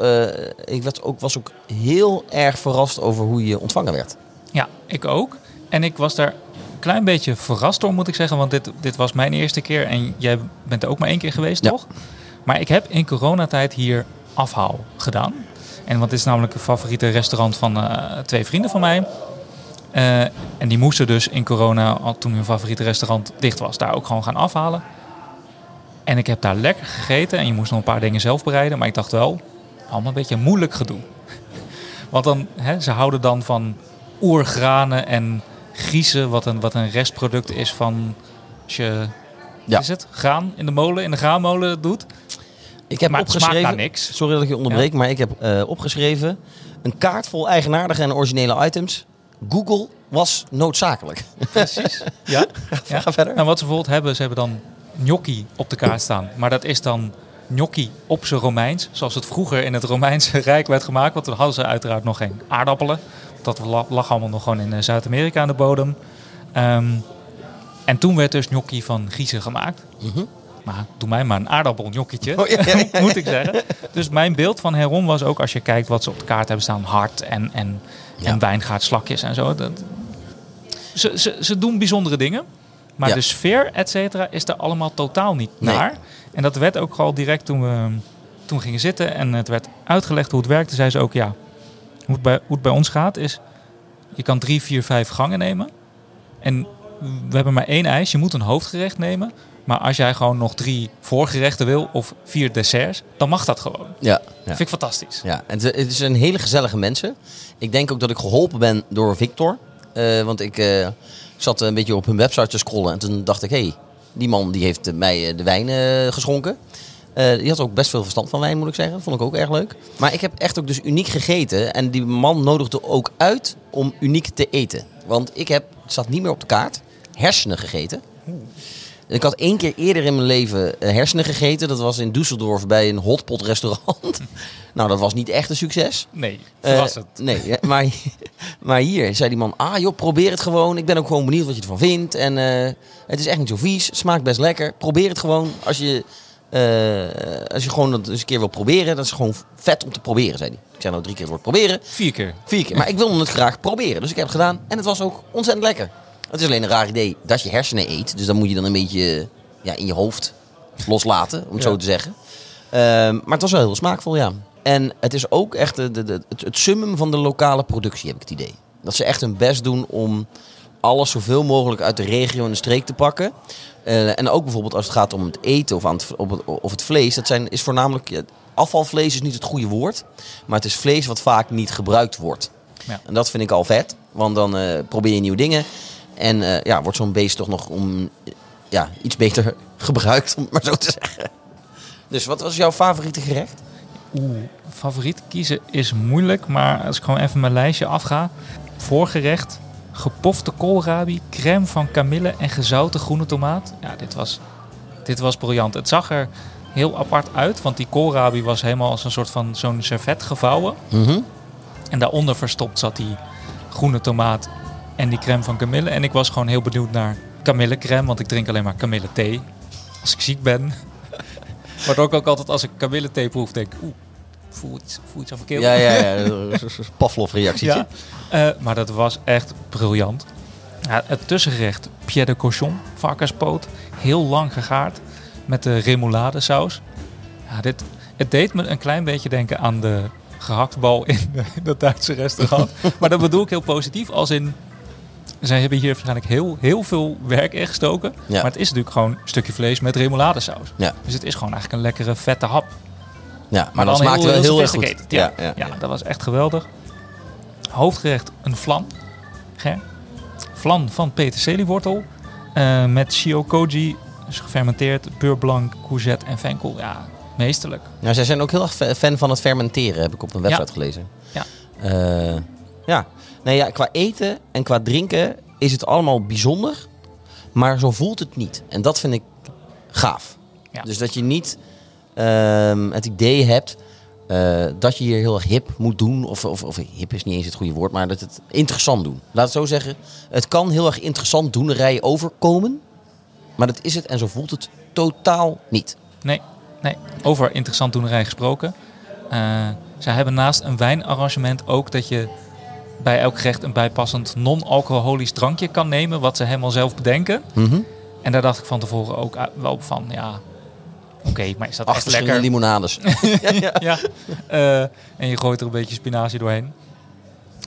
ik was ook heel erg verrast over hoe je ontvangen werd. Ja, ik ook. En ik was daar een klein beetje verrast door, moet ik zeggen. Want dit was mijn eerste keer. En jij bent er ook maar 1 keer geweest, Ja. toch? Maar ik heb in coronatijd hier afhaal gedaan. En want het is namelijk een favoriete restaurant van 2 vrienden van mij. En die moesten dus in corona, toen hun favoriete restaurant dicht was, daar ook gewoon gaan afhalen. En ik heb daar lekker gegeten en je moest nog een paar dingen zelf bereiden. Maar ik dacht wel, allemaal een beetje moeilijk gedoe. Want dan, ze houden dan van oergranen en griezen, wat een restproduct is van als je is het, graan in de graanmolen doet. Ik heb maar het opgeschreven, smaakt naar niks. Sorry dat ik je onderbreek, maar ik heb opgeschreven een kaart vol eigenaardige en originele items. Google was noodzakelijk. Precies. Ja. Ga verder. Nou, wat ze bijvoorbeeld hebben, ze hebben dan gnocchi op de kaart staan. Maar dat is dan gnocchi op zijn Romeins. Zoals het vroeger in het Romeinse Rijk werd gemaakt. Want toen hadden ze uiteraard nog geen aardappelen. Dat lag allemaal nog gewoon in Zuid-Amerika aan de bodem. En toen werd dus gnocchi van griezen gemaakt. Mm-hmm. Maar doe mij maar een aardappelgnocchietje, moet ik zeggen. Dus mijn beeld van Heron was ook, als je kijkt wat ze op de kaart hebben staan, hart en wijngaardslakjes en zo. Ze doen bijzondere dingen. Maar de sfeer, et cetera, is er allemaal totaal niet naar. En dat werd ook al direct toen we gingen zitten en het werd uitgelegd hoe het werkte. Zei ze ook, hoe het bij ons gaat is, je kan 3, 4, 5 gangen nemen. En we hebben maar 1 eis. Je moet een hoofdgerecht nemen. Maar als jij gewoon nog 3 voorgerechten wil of 4 desserts, dan mag dat gewoon. Ja. Vind ik fantastisch. Ja, en het is een hele gezellige mensen. Ik denk ook dat ik geholpen ben door Victor. Want ik zat een beetje op hun website te scrollen. En toen dacht ik, die man die heeft mij de wijn geschonken. Die had ook best veel verstand van wijn, moet ik zeggen. Dat vond ik ook erg leuk. Maar ik heb echt ook dus uniek gegeten. En die man nodigde ook uit om uniek te eten. Want het staat niet meer op de kaart, hersenen gegeten. Ik had 1 keer eerder in mijn leven hersenen gegeten. Dat was in Düsseldorf bij een hotpot restaurant. Nou, dat was niet echt een succes. Nee, was het. Nee, maar hier zei die man, joh, probeer het gewoon. Ik ben ook gewoon benieuwd wat je ervan vindt. En het is echt niet zo vies. Het smaakt best lekker. Probeer het gewoon. Als je gewoon dat eens een keer wil proberen, dat is gewoon vet om te proberen, zei hij. Ik zei 3 keer het woord proberen. 4 keer. 4 keer. Maar ik wilde het graag proberen. Dus ik heb het gedaan. En het was ook ontzettend lekker. Het is alleen een raar idee dat je hersenen eet. Dus dan moet je dan een beetje in je hoofd loslaten, om het zo te zeggen. Maar het was wel heel smaakvol, ja. En het is ook echt het summum van de lokale productie, heb ik het idee. Dat ze echt hun best doen om alles zoveel mogelijk uit de regio en de streek te pakken. En ook bijvoorbeeld als het gaat om het eten of het vlees. Is voornamelijk, afvalvlees is niet het goede woord. Maar het is vlees wat vaak niet gebruikt wordt. Ja. En dat vind ik al vet. Want dan probeer je nieuwe dingen. En wordt zo'n beest toch nog iets beter gebruikt, om het maar zo te zeggen. Dus wat was jouw favoriete gerecht? Favoriet kiezen is moeilijk. Maar als ik gewoon even mijn lijstje afga. Voorgerecht, gepofte koolrabi, crème van kamille en gezouten groene tomaat. Ja, dit was briljant. Het zag er heel apart uit. Want die koolrabi was helemaal als een soort van zo'n servet gevouwen. Mm-hmm. En daaronder verstopt zat die groene tomaat en die crème van kamille. En ik was gewoon heel benieuwd naar kamillecrème. Want ik drink alleen maar kamillethee als ik ziek ben. Waardoor ik ook altijd als ik kamillethee proef denk... voel iets aan mijn keel. Ja. Pavlov-reactietje. Ja. Maar dat was echt briljant. Ja, het tussengerecht, pied de cochon, varkenspoot. Heel lang gegaard met de remouladesaus. Ja, het deed me een klein beetje denken aan de gehaktbal in dat Duitse restaurant. Maar dat bedoel ik heel positief. Als in, zij hebben hier waarschijnlijk heel veel werk in gestoken. Ja. Maar het is natuurlijk gewoon een stukje vlees met remouladesaus. Ja. Dus het is gewoon eigenlijk een lekkere vette hap. Ja, maar dat smaakte wel heel erg goed. Ja, dat was echt geweldig. Hoofdgerecht, een flan. Flan van peterseliewortel. Met shio-koji, dus gefermenteerd, beurre blanc, courgette en venkel. Ja, meesterlijk. Nou, zij zijn ook heel erg fan van het fermenteren, heb ik op een website gelezen. Ja. Qua eten en qua drinken is het allemaal bijzonder. Maar zo voelt het niet. En dat vind ik gaaf. Ja. Dus dat je niet het idee hebt dat je hier heel erg hip moet doen. Of hip is niet eens het goede woord, maar dat het interessant doen. Laat het zo zeggen. Het kan heel erg interessant doenerij overkomen. Maar dat is het en zo voelt het totaal niet. Nee. Over interessant doenerij gesproken. Zij hebben naast een wijnarrangement ook dat je bij elk gerecht een bijpassend non-alcoholisch drankje kan nemen. Wat ze helemaal zelf bedenken. Mm-hmm. En daar dacht ik van tevoren ook wel van, oké, maar is dat echt lekker? Limonades. En je gooit er een beetje spinazie doorheen.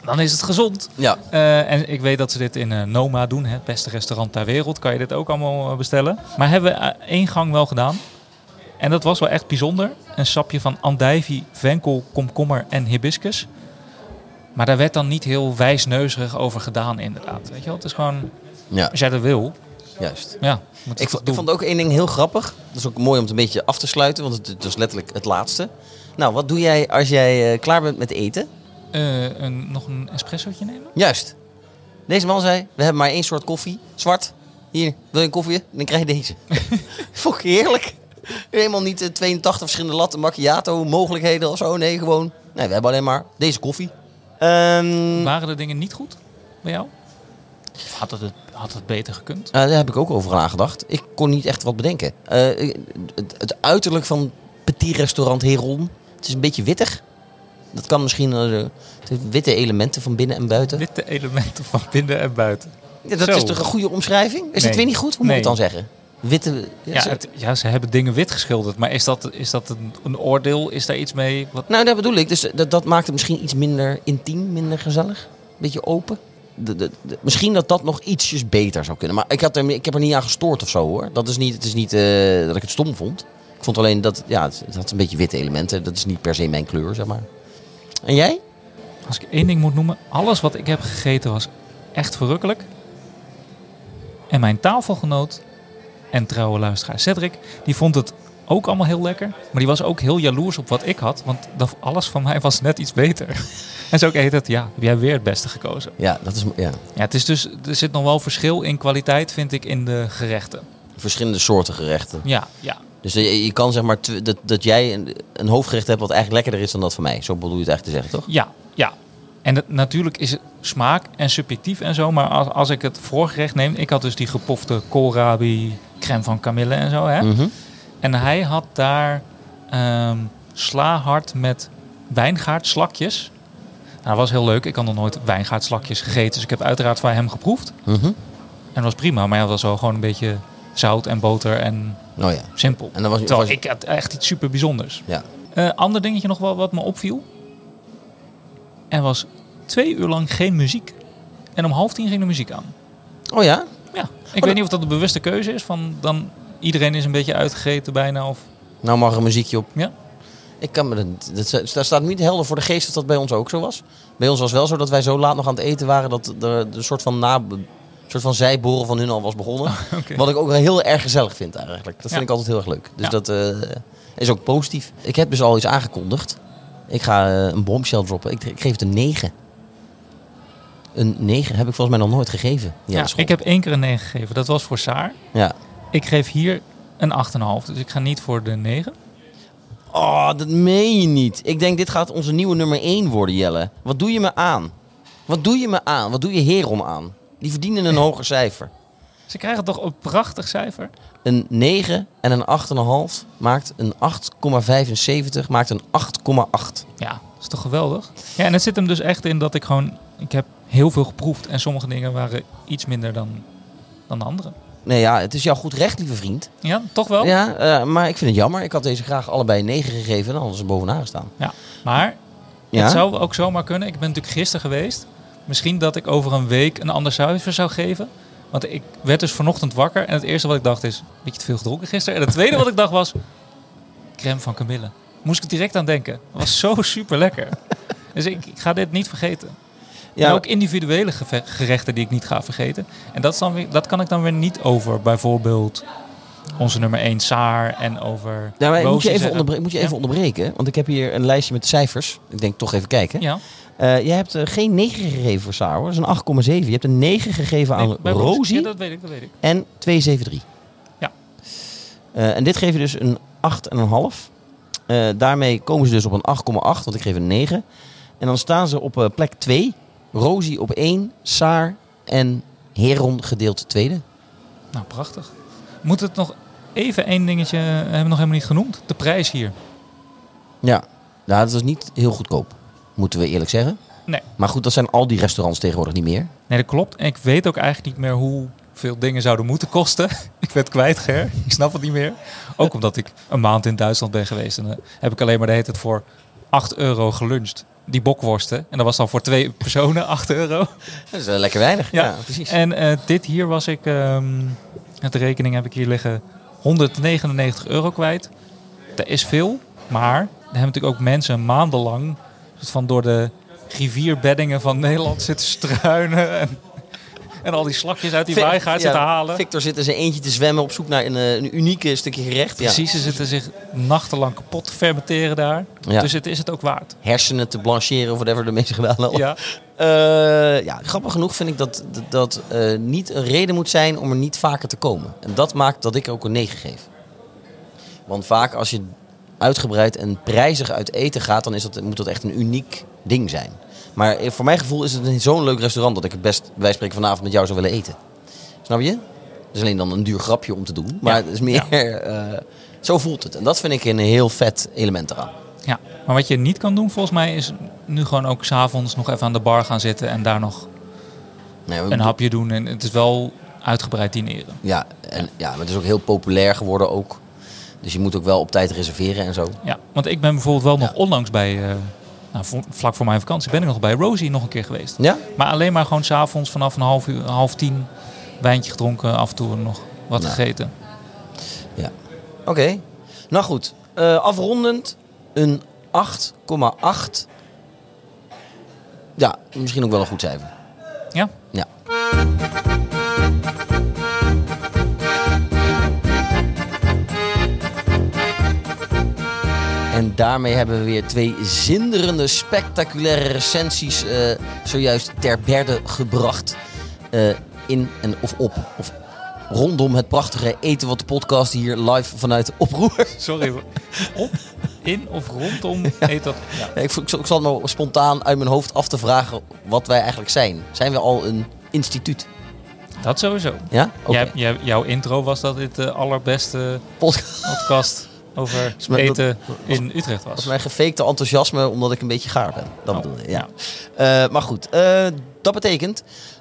dan is het gezond. Ja. En ik weet dat ze dit in Noma doen. Het beste restaurant ter wereld. Kan je dit ook allemaal bestellen. Maar hebben we 1 gang wel gedaan. En dat was wel echt bijzonder. Een sapje van andijvie, venkel, komkommer en hibiscus. Maar daar werd dan niet heel wijsneuzerig over gedaan inderdaad. Weet je wel? Het is gewoon, Ja, als jij dat wil. juist. Ja, moet Ik het vond, doen. ik vond ook 1 ding heel grappig. Dat is ook mooi om het een beetje af te sluiten, want het is letterlijk het laatste. Nou, wat doe jij als jij klaar bent met eten? Nog een espressootje nemen? Juist. Deze man zei, we hebben maar 1 soort koffie. Zwart. Hier, wil je een koffie? Dan krijg je deze. Vond ik heerlijk. Helemaal niet 82 verschillende latte macchiato mogelijkheden of zo. Nee, gewoon. Nee, we hebben alleen maar deze koffie. Waren de dingen niet goed bij jou? Of had het beter gekund? Daar heb ik ook over nagedacht. Ik kon niet echt wat bedenken. Het uiterlijk van Petit Restaurant Heron. Het is een beetje wittig. Dat kan misschien... het heeft witte elementen van binnen en buiten. Witte elementen van binnen en buiten. Ja, dat Zo. is toch een goede omschrijving? Is Nee. het weer niet goed? Hoe moet ik Nee. het dan zeggen? Witte... Ze hebben dingen wit geschilderd. Maar is dat een oordeel? Is daar iets mee? Wat... Nou, dat bedoel ik. Dus dat maakt het misschien iets minder intiem, minder gezellig. Beetje open. Misschien dat nog ietsjes beter zou kunnen. Maar ik heb er niet aan gestoord of zo, hoor. Het is niet dat ik het stom vond. Ik vond alleen dat... Ja, het had een beetje witte elementen. Dat is niet per se mijn kleur, zeg maar. En jij? Als ik 1 ding moet noemen. Alles wat ik heb gegeten was echt verrukkelijk. En mijn tafelgenoot en trouwe luisteraar Cedric, die vond het ook allemaal heel lekker. Maar die was ook heel jaloers op wat ik had. Want alles van mij was net iets beter. En zo heet het, ja, heb jij weer het beste gekozen. Ja, dat is... Ja. Ja, het is dus, er zit nog wel verschil in kwaliteit, vind ik, in de gerechten. Verschillende soorten gerechten. Ja. Dus je kan zeg maar dat jij een hoofdgerecht hebt wat eigenlijk lekkerder is dan dat van mij. Zo bedoel je het eigenlijk te zeggen, toch? Ja. En natuurlijk is het smaak en subjectief en zo. Maar als ik het voorgerecht neem... Ik had dus die gepofte koolrabi, crème van kamille en zo. Hè? Mhm. En hij had daar slahard met wijngaardslakjes. Nou, dat was heel leuk. Ik had nog nooit wijngaardslakjes gegeten. Dus ik heb uiteraard van hem geproefd. Mhm. En dat was prima. Maar ja, dat was wel gewoon een beetje zout en boter en Oh ja. simpel. En dan was Terwijl ik had echt iets super bijzonders. Ja. Ander dingetje nog wel wat me opviel. Er was 2 uur lang geen muziek. En om 9:30 ging de muziek aan. Oh ja? Ja. Ik weet niet of dat een bewuste keuze is. Van dan iedereen is een beetje uitgegeten bijna. Of... Nou mag er een muziekje op. Ja. Ik kan me dat staat niet helder voor de geest of dat bij ons ook zo was. Bij ons was wel zo dat wij zo laat nog aan het eten waren dat er een soort van zijboren van hun al was begonnen. Okay. Wat ik ook heel erg gezellig vind eigenlijk. Dat vind Ja. ik altijd heel erg leuk. Dus Ja. dat is ook positief. Ik heb dus al iets aangekondigd. Ik ga een bombshell droppen. Ik geef het een 9. Een 9 heb ik volgens mij nog nooit gegeven. Ja, ik heb 1 keer een 9 gegeven. Dat was voor Saar. Ja. Ik geef hier een 8,5. Dus ik ga niet voor de 9. Oh, dat meen je niet. Ik denk dit gaat onze nieuwe nummer 1 worden, Jelle. Wat doe je me aan? Wat doe je me aan? Wat doe je Heron aan? Die verdienen een hoger cijfer. Ze krijgen toch een prachtig cijfer? Een 9 en een 8,5 maakt een 8,75 maakt een 8,8. Ja, dat is toch geweldig? Ja, en het zit hem dus echt in dat ik heb heel veel geproefd. En sommige dingen waren iets minder dan de andere. Nee, ja, het is jouw goed recht, lieve vriend. Ja, toch wel? Ja, maar ik vind het jammer. Ik had deze graag allebei een 9 gegeven en dan hadden ze bovenaan gestaan. Ja, maar Ja? het zou ook zomaar kunnen. Ik ben natuurlijk gisteren geweest. Misschien dat ik over een week een ander cijfer zou geven. Want ik werd dus vanochtend wakker. En het eerste wat ik dacht is, een beetje te veel gedronken gisteren. En het tweede wat ik dacht was, crème van kamille. Moest ik direct aan denken. Dat was zo super lekker. Dus ik ga dit niet vergeten. Ja, En ook individuele gerechten die ik niet ga vergeten. En dat kan ik dan weer niet over bijvoorbeeld onze nummer 1 Saar en over... ja, maar moet je Roosje even, zeggen. Ja. onderbreken, want ik heb hier een lijstje met cijfers. Ik denk toch even kijken. Ja. Jij hebt geen 9 gegeven voor Saar, hoor. Dat is een 8,7. Je hebt een 9 gegeven aan Nee, bij Roosje. Rosie Ja, dat weet ik. en 2,73. Ja. En dit geef je dus een 8,5. Daarmee komen ze dus op een 8,8, want ik geef een 9. En dan staan ze op plek 2. Rosie op 1, Saar en Heron gedeeld tweede. Nou, prachtig. Moet het nog even één dingetje, hebben we nog helemaal niet genoemd. De prijs hier. Ja, nou, dat is niet heel goedkoop, moeten we eerlijk zeggen. Nee. Maar goed, dat zijn al die restaurants tegenwoordig niet meer. Nee, dat klopt. En ik weet ook eigenlijk niet meer hoeveel dingen zouden moeten kosten. Ik ben het kwijt, Ger. Ik snap het niet meer. Ook omdat ik een maand in Duitsland ben geweest. En dan heb ik alleen maar de hele tijd voor €8 geluncht. die bokworsten. En dat was dan voor 2 personen 8 euro. Dat is lekker weinig. Ja, precies. En dit hier was ik, de rekening heb ik hier liggen, 199 euro kwijt. Dat is veel, maar er hebben natuurlijk ook mensen maandenlang soort van door de rivierbeddingen van Nederland zitten struinen. En al die slakjes uit die waaigaard zitten halen. Victor zit in zijn eentje te zwemmen op zoek naar een unieke stukje gerecht. Precies, ze zitten zich nachtenlang kapot te fermenteren daar. Ja. Dus het is het ook waard. Hersenen te blancheren of whatever de mensen gedaan hadden. Ja. Grappig genoeg vind ik dat niet een reden moet zijn om er niet vaker te komen. En dat maakt dat ik er ook een 9 geef. Want vaak als je uitgebreid en prijzig uit eten gaat, dan moet dat echt een uniek ding zijn. Maar voor mijn gevoel is het zo'n leuk restaurant dat ik het best, wij spreken, vanavond met jou zou willen eten. Snap je? Het is alleen dan een duur grapje om te doen. Maar het is meer, zo voelt het. En dat vind ik een heel vet element eraan. Ja, maar wat je niet kan doen volgens mij is nu gewoon ook 's avonds nog even aan de bar gaan zitten en daar nog een hapje doen. En het is wel uitgebreid dineren. Ja, maar het is ook heel populair geworden ook. Dus je moet ook wel op tijd reserveren en zo. Ja, want ik ben bijvoorbeeld wel nog onlangs bij, vlak voor mijn vakantie ben ik nog bij Rosie nog een keer geweest. Ja? Maar alleen maar gewoon 's avonds vanaf 9:30, wijntje gedronken, af en toe nog wat gegeten. Ja. Oké. Nou goed, afrondend een 8,8. Ja, misschien ook wel een goed cijfer. Ja? Ja. En daarmee hebben we weer 2 zinderende, spectaculaire recensies zojuist ter berde gebracht. In en of op. Of rondom het prachtige Eten Wat de podcast hier live vanuit Oproer. Sorry, op, in of rondom Eten Wat... Ja. Ik zal het maar spontaan uit mijn hoofd af te vragen wat wij eigenlijk zijn. Zijn we al een instituut? Dat sowieso. Ja? Okay. Jouw intro was dat dit de allerbeste podcast over eten in Utrecht was. Dat is mijn gefakte enthousiasme omdat ik een beetje gaar ben. Dat bedoel je, ja. Maar goed, dat betekent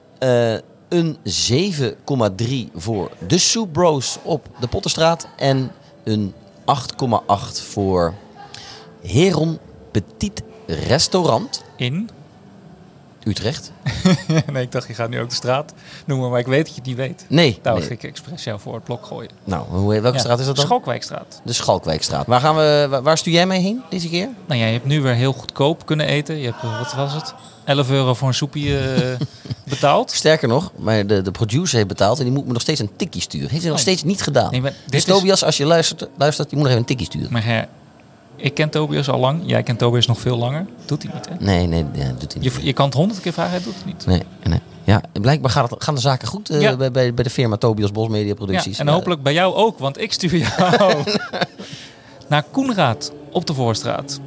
een 7,3 voor de Soup Bros op de Pottenstraat. En een 8,8 voor Heron Petit Restaurant. In? Utrecht. Nee, ik dacht je gaat nu ook de straat noemen, maar ik weet dat je het niet weet. Nee. Daar ging ik expres jou voor het blok gooien. Nou, welke straat is dat dan? Schalkwijkstraat. De Schalkwijkstraat. Waar stuur jij mee heen deze keer? Nou ja, je hebt nu weer heel goedkoop kunnen eten. Je hebt, wat was het? 11 euro voor een soepje betaald. Sterker nog, maar de producer heeft betaald en die moet me nog steeds een tikkie sturen. Heeft hij nog steeds niet gedaan. Nee, dus Tobias, als je luistert, je moet nog even een tikkie sturen. Maar ik ken Tobias al lang. Jij kent Tobias nog veel langer. Doet hij niet, hè? Nee, doet hij niet. Je kan het 100 keer vragen, hij doet het niet. Nee. Ja, blijkbaar gaan de zaken goed bij de firma Tobias Bos Media Producties. Ja, en hopelijk bij jou ook, want ik stuur jou naar Koenraad op de Voorstraat.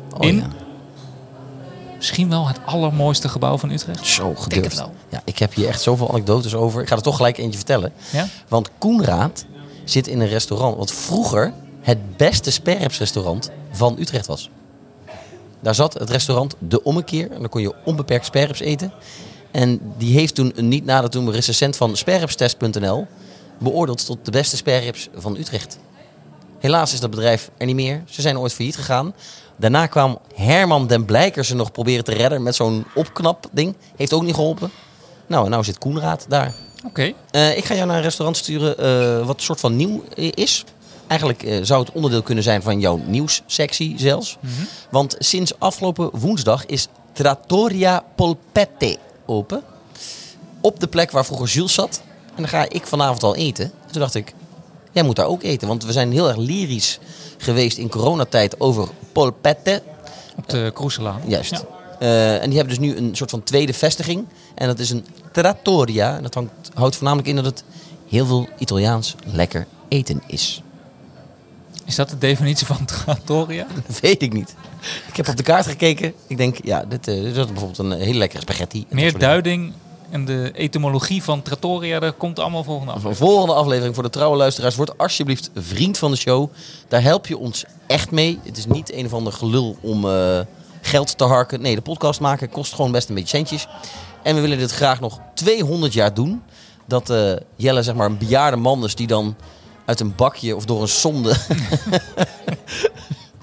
Misschien wel het allermooiste gebouw van Utrecht. Zo gedurfd. Ja, ik heb hier echt zoveel anekdotes over. Ik ga er toch gelijk eentje vertellen. Ja? Want Koenraad zit in een restaurant wat vroeger het beste sperripsrestaurant van Utrecht was. Daar zat het restaurant De Ommekeer. En daar kon je onbeperkt sperrips eten. En die heeft toen een niet nader toen recensent van sperripstest.nl beoordeeld tot de beste sperrips van Utrecht. Helaas is dat bedrijf er niet meer. Ze zijn ooit failliet gegaan. Daarna kwam Herman den Blijker ze nog proberen te redden met zo'n opknapding. Heeft ook niet geholpen. En nou zit Koenraad daar. Oké. Ik ga jou naar een restaurant sturen wat soort van nieuw is. Eigenlijk zou het onderdeel kunnen zijn van jouw nieuwssectie zelfs. Mm-hmm. Want sinds afgelopen woensdag is Trattoria Polpette open. Op de plek waar vroeger Jules zat. En dan ga ik vanavond al eten. En toen dacht ik, jij moet daar ook eten. Want we zijn heel erg lyrisch geweest in coronatijd over polpette. Op de Kroeselaan. Juist. Ja. En die hebben dus nu een soort van tweede vestiging. En dat is een trattoria. En dat houdt voornamelijk in dat het heel veel Italiaans lekker eten is. Is dat de definitie van trattoria? Weet ik niet. Ik heb op de kaart gekeken. Ik denk, dit is bijvoorbeeld een hele lekkere spaghetti. Meer duiding en de etymologie van trattoria, dat komt allemaal volgende aflevering. Een volgende aflevering voor de trouwe luisteraars. Word alsjeblieft vriend van de show. Daar help je ons echt mee. Het is niet een of ander gelul om geld te harken. Nee, de podcast maken kost gewoon best een beetje centjes. En we willen dit graag nog 200 jaar doen. Dat Jelle zeg maar een bejaarde man is die dan uit een bakje of door een sonde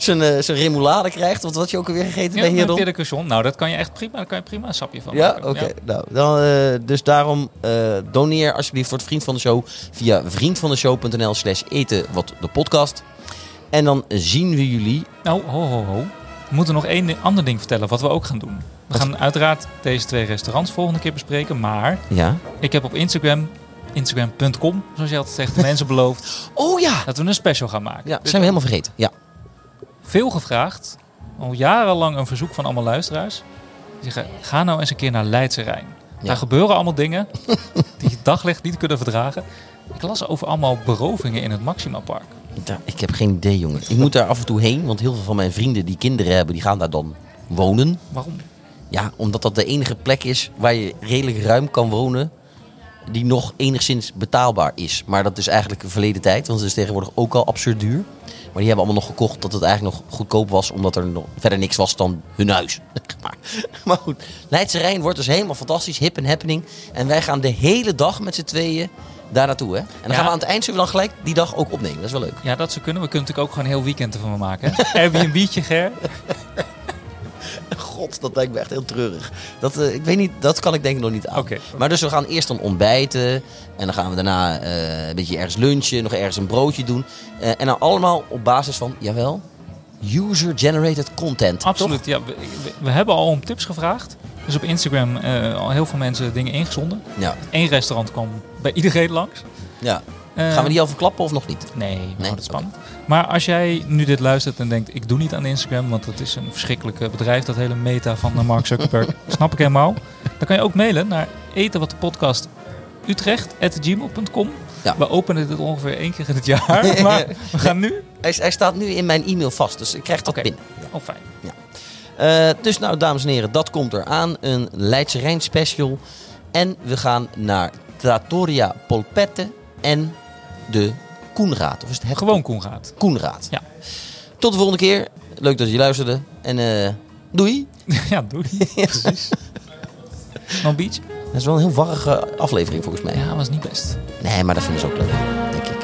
zijn remoulade krijgt. Of wat je ook alweer gegeten bij Ja, met Heerdon. Pierre de Cusson. Nou, dat kan je echt prima. Daar kan je prima een sapje van Ja, maken. oké. Nou, dan, dus daarom doneer alsjeblieft voor het Vriend van de Show via vriendvandeshow.nl/eten wat de podcast. En dan zien we jullie. Nou, ho. We moeten nog ander ding vertellen wat we ook gaan doen. We gaan uiteraard deze 2 restaurants volgende keer bespreken. Maar Ja. ik heb op Instagram.com, zoals je altijd zegt, de mensen beloofd Oh ja! dat we een special gaan maken. Ja, zijn we helemaal vergeten. Ja. Veel gevraagd, al jarenlang een verzoek van allemaal luisteraars. Die zeggen, ga nou eens een keer naar Leidse Rijn. Ja. Daar gebeuren allemaal dingen die het daglicht niet kunnen verdragen. Ik las over allemaal berovingen in het Maxima Park. Ik heb geen idee, jongen. Ik moet daar af en toe heen, want heel veel van mijn vrienden die kinderen hebben, die gaan daar dan wonen. Waarom? Ja, omdat dat de enige plek is waar je redelijk ruim kan wonen, die nog enigszins betaalbaar is. Maar dat is eigenlijk een verleden tijd, want het is tegenwoordig ook al absurd duur. Maar die hebben allemaal nog gekocht dat het eigenlijk nog goedkoop was, omdat er nog verder niks was dan hun huis. Maar goed, Leidse Rijn wordt dus helemaal fantastisch, hip en happening. En wij gaan de hele dag met z'n tweeën daar naartoe, hè? En dan gaan we aan het eind zullen we dan gelijk die dag ook opnemen. Dat is wel leuk. Ja, dat zou kunnen. We kunnen natuurlijk ook gewoon een heel weekend ervan maken. Hè? Airbnb'tje, Ger. God, dat lijkt me echt heel treurig. Ik weet niet, dat kan ik denk ik nog niet aan. Oké. Maar dus we gaan eerst dan ontbijten. En dan gaan we daarna een beetje ergens lunchen. Nog ergens een broodje doen. En dan allemaal op basis van, jawel, user-generated content. Absoluut. Ja, we hebben al om tips gevraagd. Dus op Instagram al heel veel mensen dingen ingezonden. Toch? Ja. 1 restaurant kwam bij iedereen langs. Ja. Gaan we die al verklappen of nog niet? Nee, Nee? dat is spannend. Maar als jij nu dit luistert en denkt, ik doe niet aan Instagram, want het is een verschrikkelijk bedrijf, dat hele meta van Mark Zuckerberg, snap ik helemaal. Dan kan je ook mailen naar etenwatdepodcast@gmail.com. Ja. We openen dit ongeveer 1 keer in het jaar, maar we gaan nu... Hij staat nu in mijn e-mail vast, dus ik krijg dat Oké. binnen. Oh, fijn. Dus nou, dames en heren, dat komt eraan. Een Leidse Rijn special. En we gaan naar Trattoria Polpette en de Koenraad. Of is het Gewoon Koen gaat. Koenraad. Ja. Tot de volgende keer. Leuk dat je luisterde. En doei. Ja, doei. Precies. Nog een beach? Dat is wel een heel warrige aflevering volgens mij. Ja, was niet best. Nee, maar dat vinden ze ook leuk, denk ik.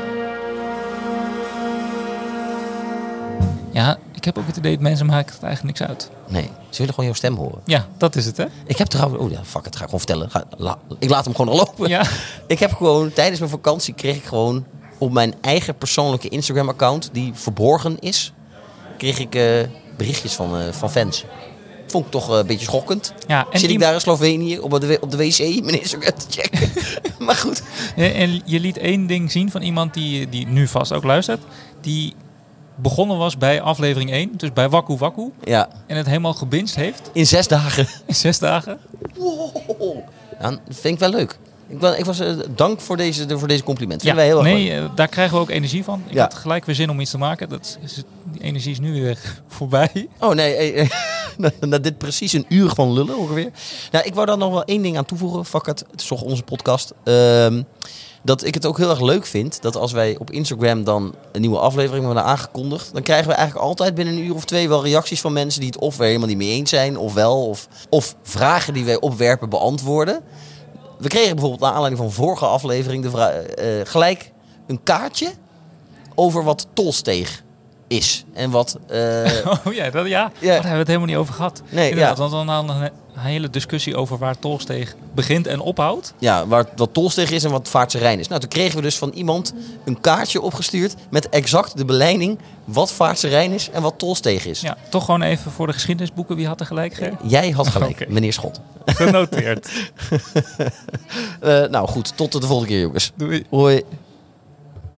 Ja, ik heb ook het idee dat mensen maken het eigenlijk niks uit. Nee, ze willen gewoon jouw stem horen. Ja, dat is het, hè? Ik heb trouwens... Oh ja, fuck het. Ga ik gewoon vertellen. Ik laat hem gewoon al lopen. Ja. Ik heb gewoon... Tijdens mijn vakantie kreeg ik gewoon... Op mijn eigen persoonlijke Instagram-account... Die verborgen is... Kreeg ik berichtjes van fans. Vond ik toch een beetje schokkend. Ja, en Zit ik daar in Slovenië op de wc mijn Instagram te checken. Maar goed. En je liet 1 ding zien van iemand die nu vast ook luistert. Die begonnen was bij aflevering 1, dus bij Waku Waku. Ja, En het helemaal gebinged heeft in 6 dagen. in 6 dagen. Wow. Ja, dat vind ik wel leuk. Ik was dank voor deze compliment. Vinden wij heel erg leuk. Daar krijgen we ook energie van. Ik Ja. had gelijk weer zin om iets te maken. Die energie is nu weer voorbij. Oh nee, na dit precies een uur van lullen ongeveer. Nou, ik wou daar nog wel 1 ding aan toevoegen. Fuck het is toch onze podcast. Dat ik het ook heel erg leuk vind dat als wij op Instagram dan een nieuwe aflevering worden aangekondigd, dan krijgen we eigenlijk altijd binnen een uur of 2 wel reacties van mensen die het of weer helemaal niet mee eens zijn, of wel, of vragen die wij opwerpen beantwoorden. We kregen bijvoorbeeld naar aanleiding van vorige aflevering gelijk een kaartje over wat tolsteeg is. En wat... Oh ja, daar hebben we het helemaal niet over gehad. Nee, Inderdaad, ja. want dan hadden we een hele discussie over waar Tolsteeg begint en ophoudt. Ja, wat tolsteeg is en wat Vaartse Rijn is. Nou, toen kregen we dus van iemand een kaartje opgestuurd met exact de beleiding wat Vaartse Rijn is en wat tolsteeg is. Ja, toch gewoon even voor de geschiedenisboeken. Wie had er gelijk, Ger? Jij had gelijk, Oké. meneer Schot. Genoteerd. Nou goed, tot de volgende keer jongens. Doei. Hoi.